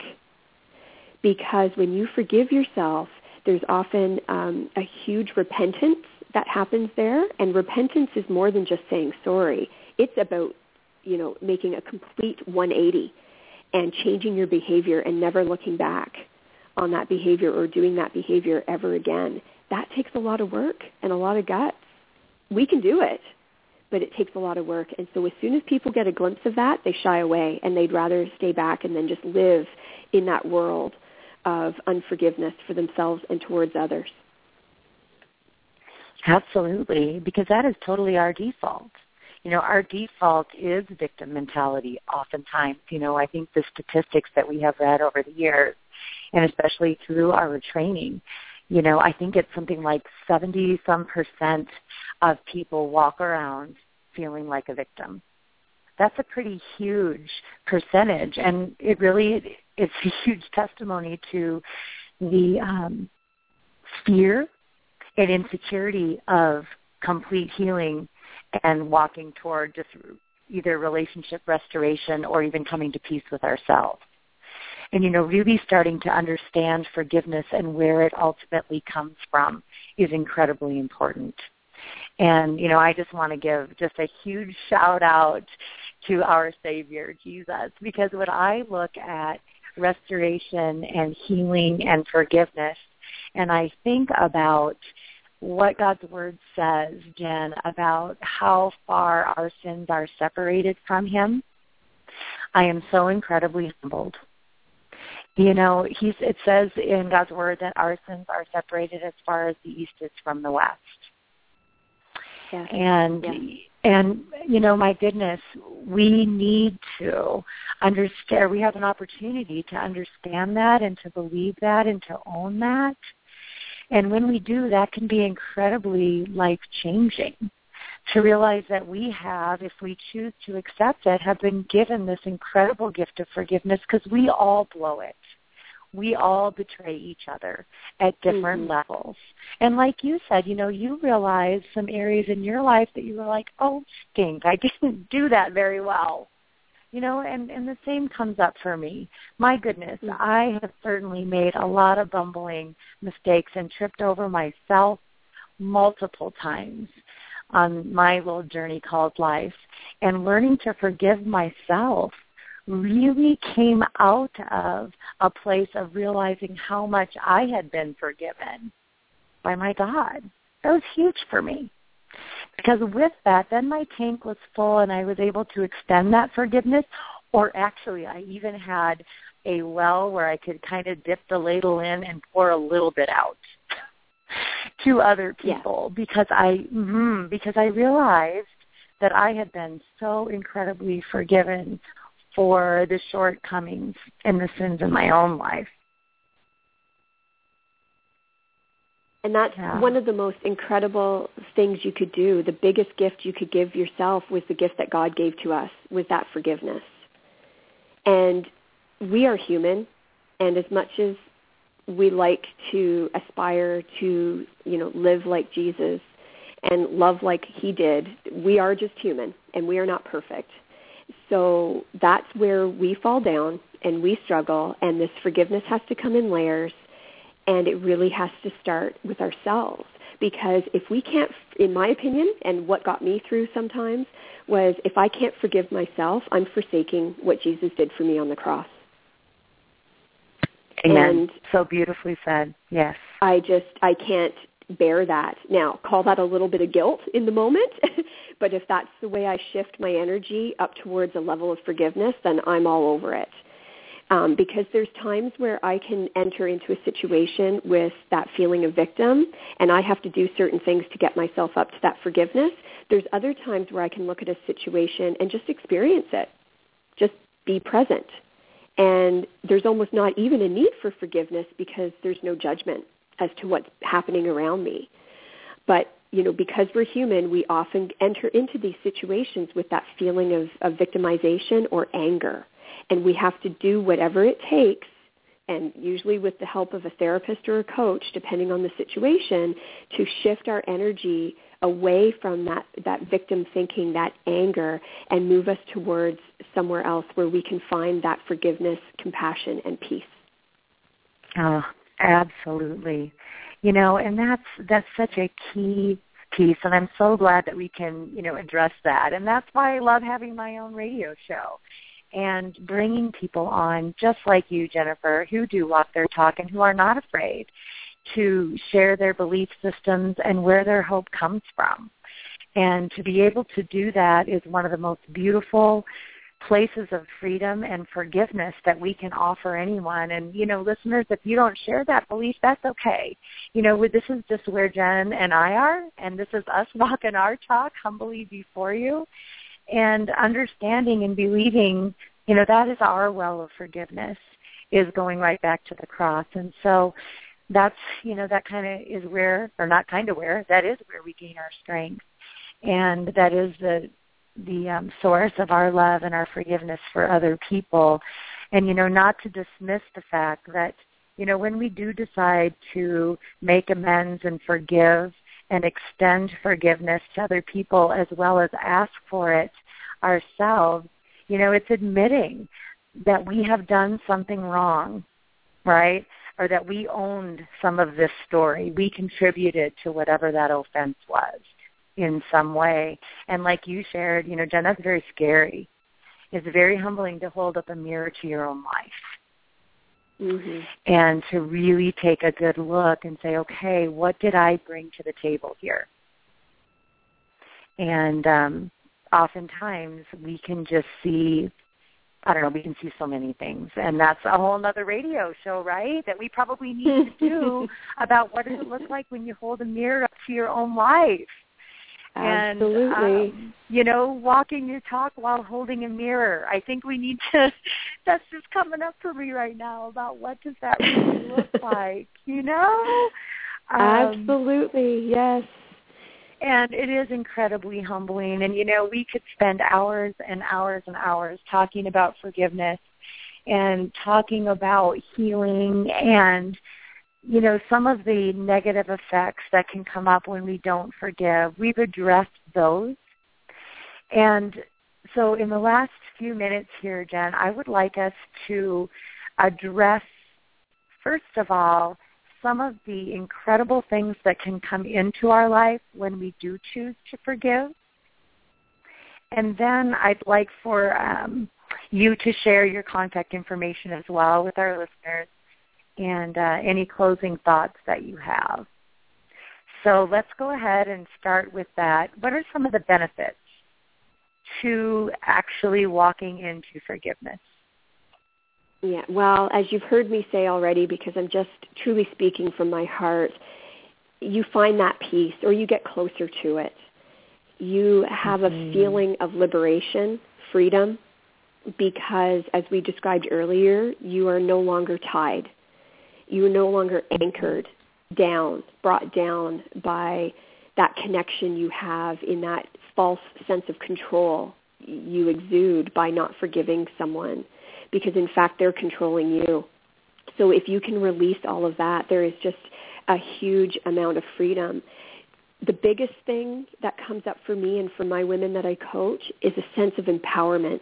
Because when you forgive yourself, there's often um, a huge repentance that happens there. And repentance is more than just saying sorry. It's about, you know, making a complete one eighty and changing your behavior and never looking back on that behavior or doing that behavior ever again. That takes a lot of work and a lot of guts. We can do it, but it takes a lot of work. And so as soon as people get a glimpse of that, they shy away and they'd rather stay back and then just live in that world of unforgiveness for themselves and towards others. Absolutely, because that is totally our default. you know, our default is victim mentality oftentimes. You know, I think the statistics that we have read over the years, and especially through our training, you know, I think it's something like seventy some percent of people walk around feeling like a victim. That's a pretty huge percentage, and it really it's a huge testimony to the um, fear and insecurity of complete healing and walking toward just either relationship restoration or even coming to peace with ourselves. And, you know, really starting to understand forgiveness and where it ultimately comes from is incredibly important. And, you know, I just want to give just a huge shout out to our Savior, Jesus, because when I look at restoration and healing and forgiveness, and I think about what God's Word says, Jen, about how far our sins are separated from Him, I am so incredibly humbled. You know, he's, it says in God's Word that our sins are separated as far as the east is from the west. Yes. And, yes. and you know, my goodness, we need to understand, we have an opportunity to understand that and to believe that and to own that. And when we do, that can be incredibly life-changing, to realize that we have, if we choose to accept it, have been given this incredible gift of forgiveness, because we all blow it. We all betray each other at different mm-hmm. levels. And like you said, you know, you realized some areas in your life that you were like, oh, stink, I didn't do that very well. You know, and, and the same comes up for me. My goodness, mm-hmm. I have certainly made a lot of bumbling mistakes and tripped over myself multiple times on my little journey called life. And learning to forgive myself really came out of a place of realizing how much I had been forgiven by my God. That was huge for me. Because with that, then my tank was full and I was able to extend that forgiveness, or actually I even had a well where I could kind of dip the ladle in and pour a little bit out to other people yeah. because I mm, because I realized that I had been so incredibly forgiven for the shortcomings and the sins in my own life. And that's yeah. one of the most incredible things you could do. The biggest gift you could give yourself was the gift that God gave to us, was that forgiveness. And we are human, and as much as we like to aspire to, you know, live like Jesus and love like He did, we are just human, and we are not perfect. So that's where we fall down and we struggle, and this forgiveness has to come in layers. And it really has to start with ourselves, because if we can't, in my opinion, and what got me through sometimes, was if I can't forgive myself, I'm forsaking what Jesus did for me on the cross. Amen. And so beautifully said, yes. I just, I can't bear that. Now, call that a little bit of guilt in the moment, but if that's the way I shift my energy up towards a level of forgiveness, then I'm all over it. Um, because there's times where I can enter into a situation with that feeling of victim, and I have to do certain things to get myself up to that forgiveness. There's other times where I can look at a situation and just experience it, just be present. And there's almost not even a need for forgiveness because there's no judgment as to what's happening around me. But, you know, because we're human, we often enter into these situations with that feeling of, of victimization or anger. And we have to do whatever it takes, and usually with the help of a therapist or a coach, depending on the situation, to shift our energy away from that, that victim thinking, that anger, and move us towards somewhere else where we can find that forgiveness, compassion, and peace. Oh, absolutely. You know, and that's that's such a key piece, and I'm so glad that we can, you know, address that. And that's why I love having my own radio show and bringing people on just like you, Jennifer, who do walk their talk and who are not afraid to share their belief systems and where their hope comes from. And to be able to do that is one of the most beautiful places of freedom and forgiveness that we can offer anyone. And, you know, listeners, if you don't share that belief, that's okay. You know, this is just where Jen and I are, and this is us walking our talk humbly before you, and understanding and believing, you know, that is our well of forgiveness, is going right back to the cross. And so that's, you know, that kind of is where, or not kind of where, that is where we gain our strength. And that is the the um, source of our love and our forgiveness for other people. And, you know, not to dismiss the fact that, you know, when we do decide to make amends and forgive and extend forgiveness to other people as well as ask for it ourselves, you know, it's admitting that we have done something wrong, right? Or that we owned some of this story. We contributed to whatever that offense was in some way. And like you shared, you know, Jen, that's very scary. It's very humbling to hold up a mirror to your own life. Mm-hmm. And to really take a good look and say, okay, what did I bring to the table here? And um, oftentimes we can just see, I don't know, we can see so many things. And that's a whole other radio show, right, that we probably need to do about what does it look like when you hold a mirror up to your own life. Absolutely. And, um, you know, walking your talk while holding a mirror. I think we need to, that's just coming up for me right now about what does that really look like, you know? Um, Absolutely, yes. And it is incredibly humbling. And, you know, we could spend hours and hours and hours talking about forgiveness and talking about healing and, you know, some of the negative effects that can come up when we don't forgive. We've addressed those. And so in the last few minutes here, Jen, I would like us to address, first of all, some of the incredible things that can come into our life when we do choose to forgive. And then I'd like for um, you to share your contact information as well with our listeners, and uh, any closing thoughts that you have. So let's go ahead and start with that. What are some of the benefits to actually walking into forgiveness? Yeah, well, as you've heard me say already, because I'm just truly speaking from my heart, you find that peace, or you get closer to it. You have mm-hmm. a feeling of liberation, freedom, because as we described earlier, you are no longer tied. You are no longer anchored down, brought down by that connection you have in that false sense of control you exude by not forgiving someone, because in fact they're controlling you. So if you can release all of that, there is just a huge amount of freedom. The biggest thing that comes up for me and for my women that I coach is a sense of empowerment.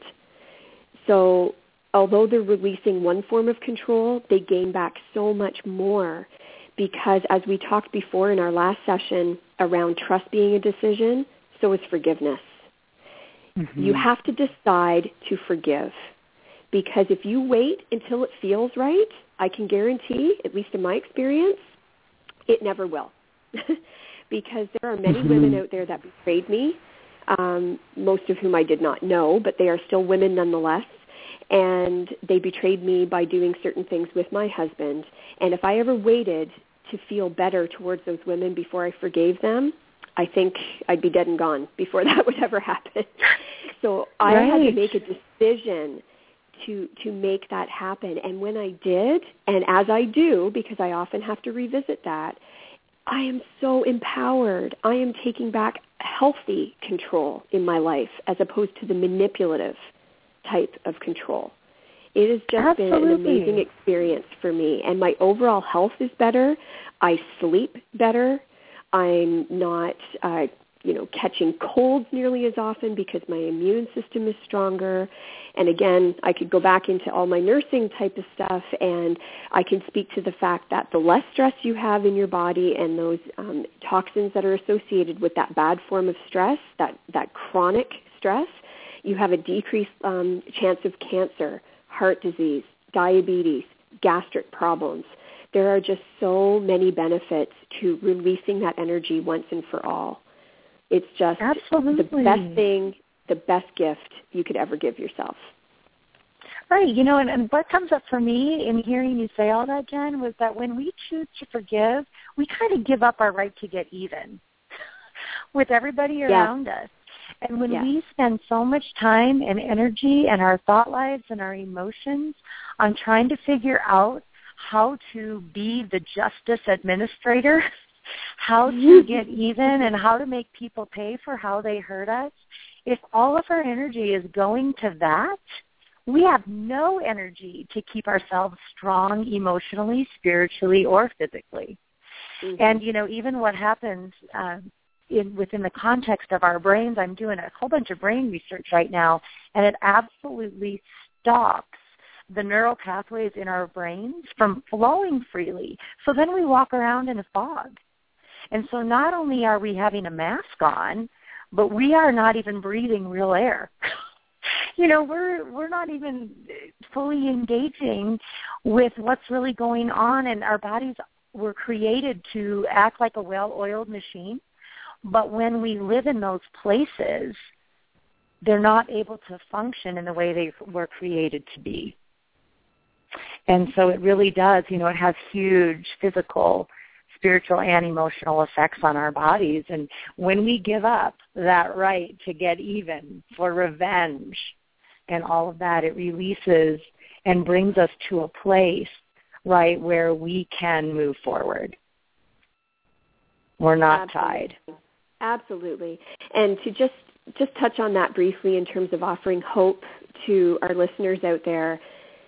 So although they're releasing one form of control, they gain back so much more, because as we talked before in our last session around trust being a decision, so is forgiveness. Mm-hmm. You have to decide to forgive, because if you wait until it feels right, I can guarantee, at least in my experience, it never will. Because there are many mm-hmm. women out there that betrayed me, um, most of whom I did not know, but they are still women nonetheless. And they betrayed me by doing certain things with my husband. And if I ever waited to feel better towards those women before I forgave them, I think I'd be dead and gone before that would ever happen. So I right. had to make a decision to to make that happen. And when I did, and as I do, because I often have to revisit that, I am so empowered. I am taking back healthy control in my life as opposed to the manipulative type of control. It has just Absolutely. been an amazing experience for me. And my overall health is better. I sleep better. I'm not, uh, you know, catching colds nearly as often because my immune system is stronger. And again, I could go back into all my nursing type of stuff, and I can speak to the fact that the less stress you have in your body and those um, toxins that are associated with that bad form of stress, that, that chronic stress, you have a decreased um, chance of cancer, heart disease, diabetes, gastric problems. There are just so many benefits to releasing that energy once and for all. It's just Absolutely. the best thing the best gift you could ever give yourself. Right. You know, and, and what comes up for me in hearing you say all that, Jen, was that when we choose to forgive, we kind of give up our right to get even with everybody around yeah. us. And when yeah. we spend so much time and energy and our thought lives and our emotions on trying to figure out how to be the justice administrator, how to get even and how to make people pay for how they hurt us, if all of our energy is going to that, we have no energy to keep ourselves strong emotionally, spiritually, or physically. Mm-hmm. And, you know, even what happens uh, in, within the context of our brains, I'm doing a whole bunch of brain research right now, and it absolutely stops the neural pathways in our brains from flowing freely. So then we walk around in a fog. And so not only are we having a mask on, but we are not even breathing real air. You know, we're we're not even fully engaging with what's really going on, and our bodies were created to act like a well-oiled machine. But when we live in those places, they're not able to function in the way they were created to be. And so it really does, you know, it has huge physical, spiritual, and emotional effects on our bodies. And when we give up that right to get even, for revenge, and all of that, it releases and brings us to a place, right, where we can move forward. We're not Absolutely. tied. Absolutely. And to just, just touch on that briefly in terms of offering hope to our listeners out there,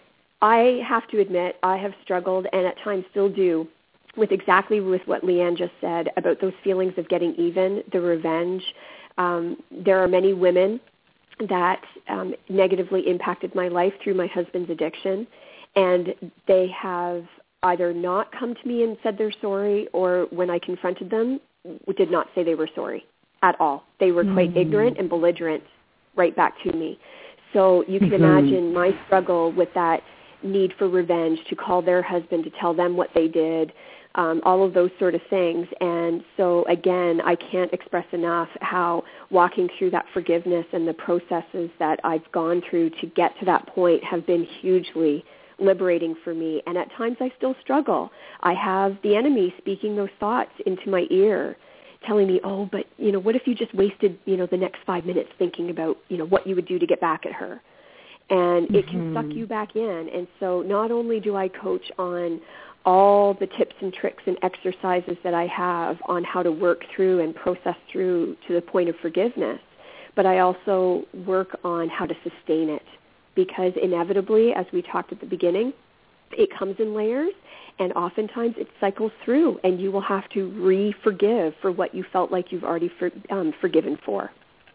I have to admit I have struggled and at times still do with exactly with what Leanne just said about those feelings of getting even, the revenge. Um, there are many women that um, negatively impacted my life through my husband's addiction, and they have either not come to me and said they're sorry, or when I confronted them, did not say they were sorry at all. They were quite mm-hmm. ignorant and belligerent right back to me. So you can mm-hmm. imagine my struggle with that need for revenge, to call their husband to tell them what they did, Um, all of those sort of things. And so, again, I can't express enough how walking through that forgiveness and the processes that I've gone through to get to that point have been hugely liberating for me. And at times I still struggle. I have the enemy speaking those thoughts into my ear, telling me, oh, but, you know, what if you just wasted, you know, the next five minutes thinking about, you know, what you would do to get back at her? And mm-hmm. it can suck you back in. And so not only do I coach on all the tips and tricks and exercises that I have on how to work through and process through to the point of forgiveness, but I also work on how to sustain it, because inevitably, as we talked at the beginning, it comes in layers, and oftentimes it cycles through, and you will have to re-forgive for what you felt like you've already for, um, forgiven for.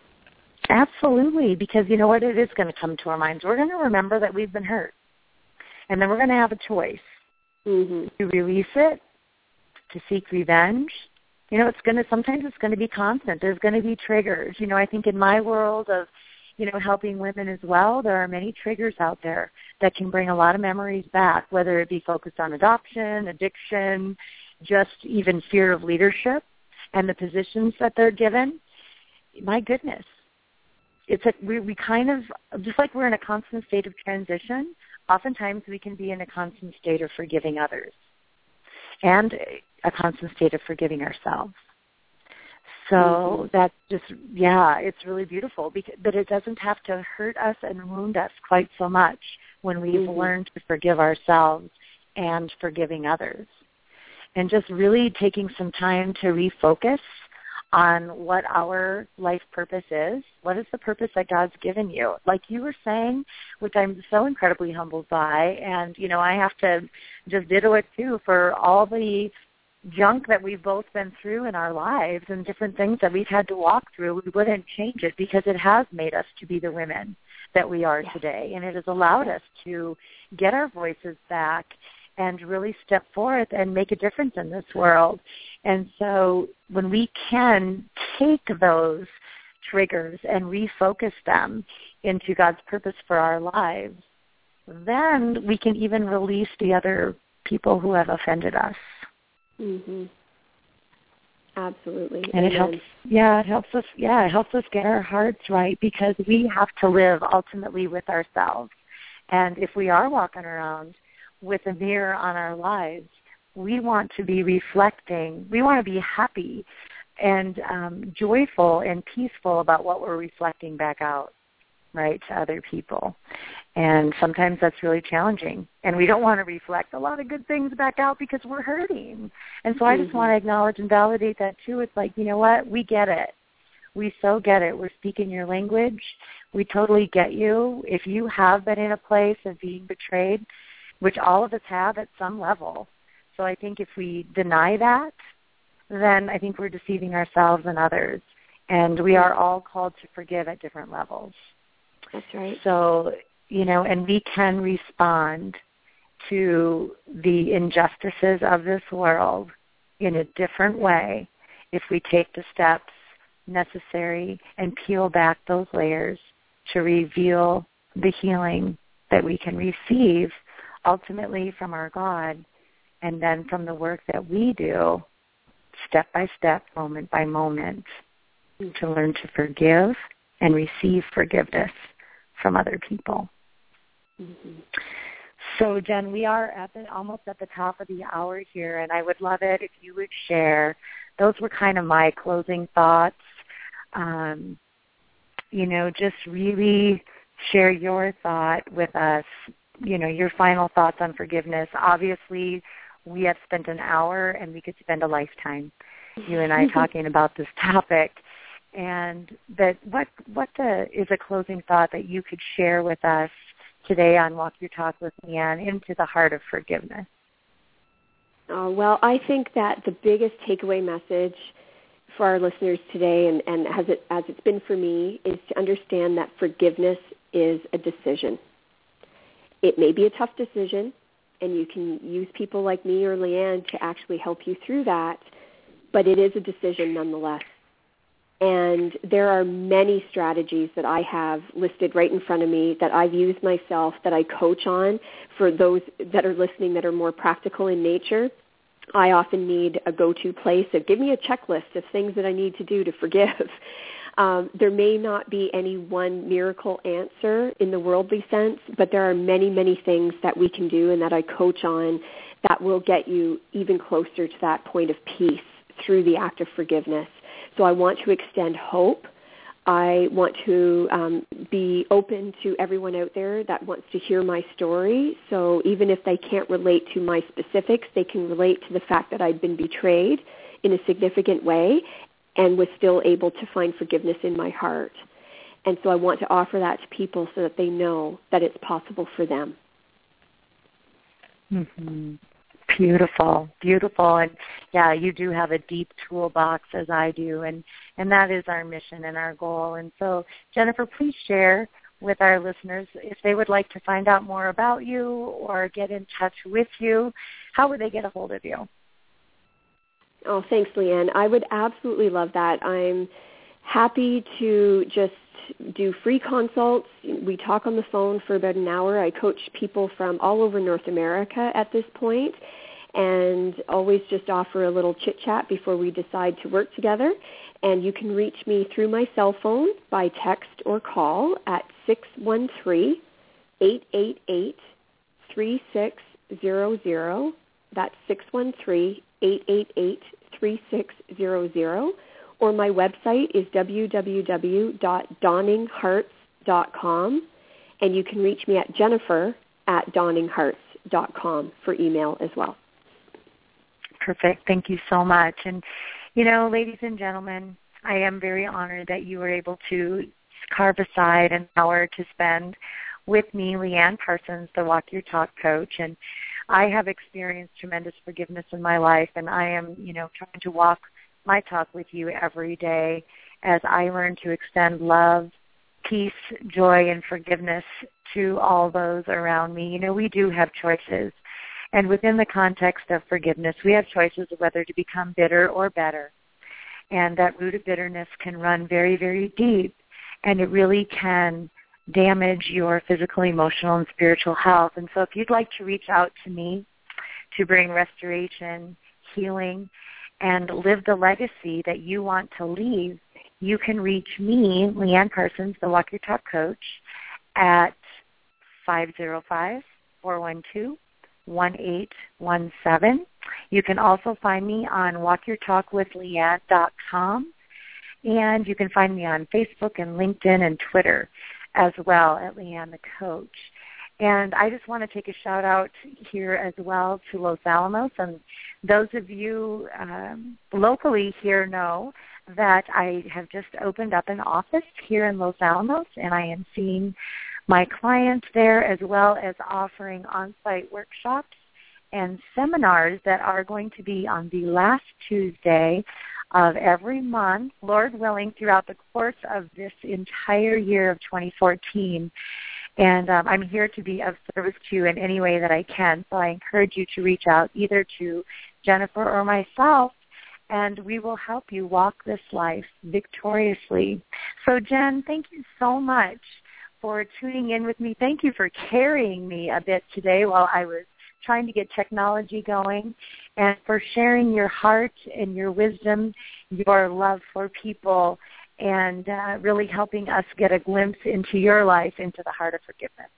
Absolutely, because you know what, it is going to come to our minds. We're going to remember that we've been hurt, and then we're going to have a choice. Mm-hmm. To release it, to seek revenge. You know, it's going to, sometimes it's going to be constant. There's going to be triggers. You know, I think in my world of, you know, helping women as well, there are many triggers out there that can bring a lot of memories back, whether it be focused on adoption, addiction, just even fear of leadership and the positions that they're given. My goodness. It's a, we, we kind of, just like we're in a constant state of transition, oftentimes we can be in a constant state of forgiving others and a constant state of forgiving ourselves. So mm-hmm. that's just, yeah, it's really beautiful, because, but it doesn't have to hurt us and wound us quite so much when we've mm-hmm. learned to forgive ourselves and forgiving others. And just really taking some time to refocus on what our life purpose is. What is the purpose that God's given you? Like you were saying, which I'm so incredibly humbled by, and, you know, I have to just ditto it too for all the junk that we've both been through in our lives and different things that we've had to walk through. We wouldn't change it, because it has made us to be the women that we are today, and it has allowed us to get our voices back and really step forth and make a difference in this world. And so when we can take those triggers and refocus them into God's purpose for our lives, then we can even release the other people who have offended us. Mm-hmm. Absolutely. And Amen. it helps, yeah, it helps us, yeah, it helps us get our hearts right, because we have to live ultimately with ourselves. And if we are walking around with a mirror on our lives, we want to be reflecting, we want to be happy and um, joyful and peaceful about what we're reflecting back out, right, to other people. And sometimes that's really challenging. And we don't want to reflect a lot of good things back out because we're hurting. And so I just Mm-hmm. want to acknowledge and validate that too. It's like, you know what, we get it. We so get it. We're speaking your language. We totally get you. If you have been in a place of being betrayed, which all of us have at some level. So I think if we deny that, then I think we're deceiving ourselves and others. And we are all called to forgive at different levels. That's right. So, you know, and we can respond to the injustices of this world in a different way if we take the steps necessary and peel back those layers to reveal the healing that we can receive ultimately from our God, and then from the work that we do step by step, moment by moment, to learn to forgive and receive forgiveness from other people. Mm-hmm. So, Jen, we are at the, almost at the top of the hour here, and I would love it if you would share. Those were kind of my closing thoughts. Um, you know, just really share your thought with us, you know, your final thoughts on forgiveness. Obviously, we have spent an hour, and we could spend a lifetime, you and I, talking about this topic. And that what what the, is a closing thought that you could share with us today on Walk Your Talk with Leanne into the heart of forgiveness? Uh, well, I think that the biggest takeaway message for our listeners today, and, and as, it, as it's been for me, is to understand that forgiveness is a decision. It may be a tough decision, and you can use people like me or Leanne to actually help you through that, but it is a decision nonetheless. And there are many strategies that I have listed right in front of me that I've used myself, that I coach on. For those that are listening that are more practical in nature, I often need a go-to place of give me a checklist of things that I need to do to forgive. Um, there may not be any one miracle answer in the worldly sense, but there are many, many things that we can do and that I coach on that will get you even closer to that point of peace through the act of forgiveness. So I want to extend hope. I want to um, be open to everyone out there that wants to hear my story. So even if they can't relate to my specifics, they can relate to the fact that I'd been betrayed in a significant way and was still able to find forgiveness in my heart. And so I want to offer that to people so that they know that it's possible for them. Mm-hmm. Beautiful, beautiful. And, yeah, you do have a deep toolbox, as I do, and, and that is our mission and our goal. And so, Jennifer, please share with our listeners if they would like to find out more about you or get in touch with you, how would they get a hold of you? Oh, thanks, Leanne. I would absolutely love that. I'm happy to just do free consults. We talk on the phone for about an hour. I coach people from all over North America at this point, and always just offer a little chit-chat before we decide to work together. And you can reach me through my cell phone by text or call at six one three, eight eight eight, three six zero zero. That's six one three, eight eight eight, three six zero zero. Or my website is w w w dot dawning hearts dot com, and you can reach me at Jennifer at dawning hearts dot com for email as well. Perfect. Thank you so much. And, you know, ladies and gentlemen, I am very honored that you were able to carve aside an hour to spend with me, Leanne Parsons, the Walk Your Talk coach. And I have experienced tremendous forgiveness in my life, and I am, you know, trying to walk my talk with you every day as I learn to extend love, peace, joy, and forgiveness to all those around me. You know, we do have choices. And within the context of forgiveness, we have choices of whether to become bitter or better. And that root of bitterness can run very, very deep, and it really can damage your physical, emotional, and spiritual health. And so if you'd like to reach out to me to bring restoration, healing, and live the legacy that you want to leave, you can reach me, Leanne Parsons, the Walk Your Talk coach, at five oh five, four one two, one eight one seven. You can also find me on walk your talk with leanne dot com, and you can find me on Facebook and LinkedIn and Twitter as well at Leanne the Coach. And I just want to take a shout out here as well to Los Alamos, and those of you um, locally here know that I have just opened up an office here in Los Alamos, and I am seeing my clients there, as well as offering on-site workshops and seminars that are going to be on the last Tuesday of every month, Lord willing, throughout the course of this entire year of twenty fourteen. And um, I'm here to be of service to you in any way that I can. So I encourage you to reach out either to Jennifer or myself, and we will help you walk this life victoriously. So, Jen, thank you so much for tuning in with me. Thank you for carrying me a bit today while I was trying to get technology going, and for sharing your heart and your wisdom, your love for people, and uh, really helping us get a glimpse into your life, into the heart of forgiveness.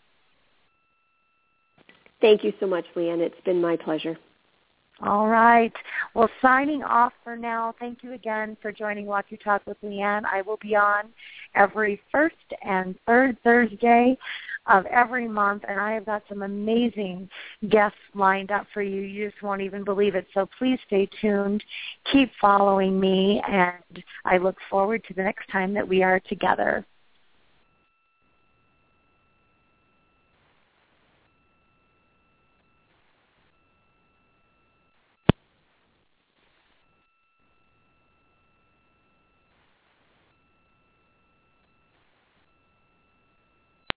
Thank you so much, Leanne. It's been my pleasure. All right. Well, signing off for now. Thank you again for joining Walk Your Talk with Leanne. I will be on every first and third Thursday of every month, and I have got some amazing guests lined up for you. You just won't even believe it. So please stay tuned. Keep following me, and I look forward to the next time that we are together.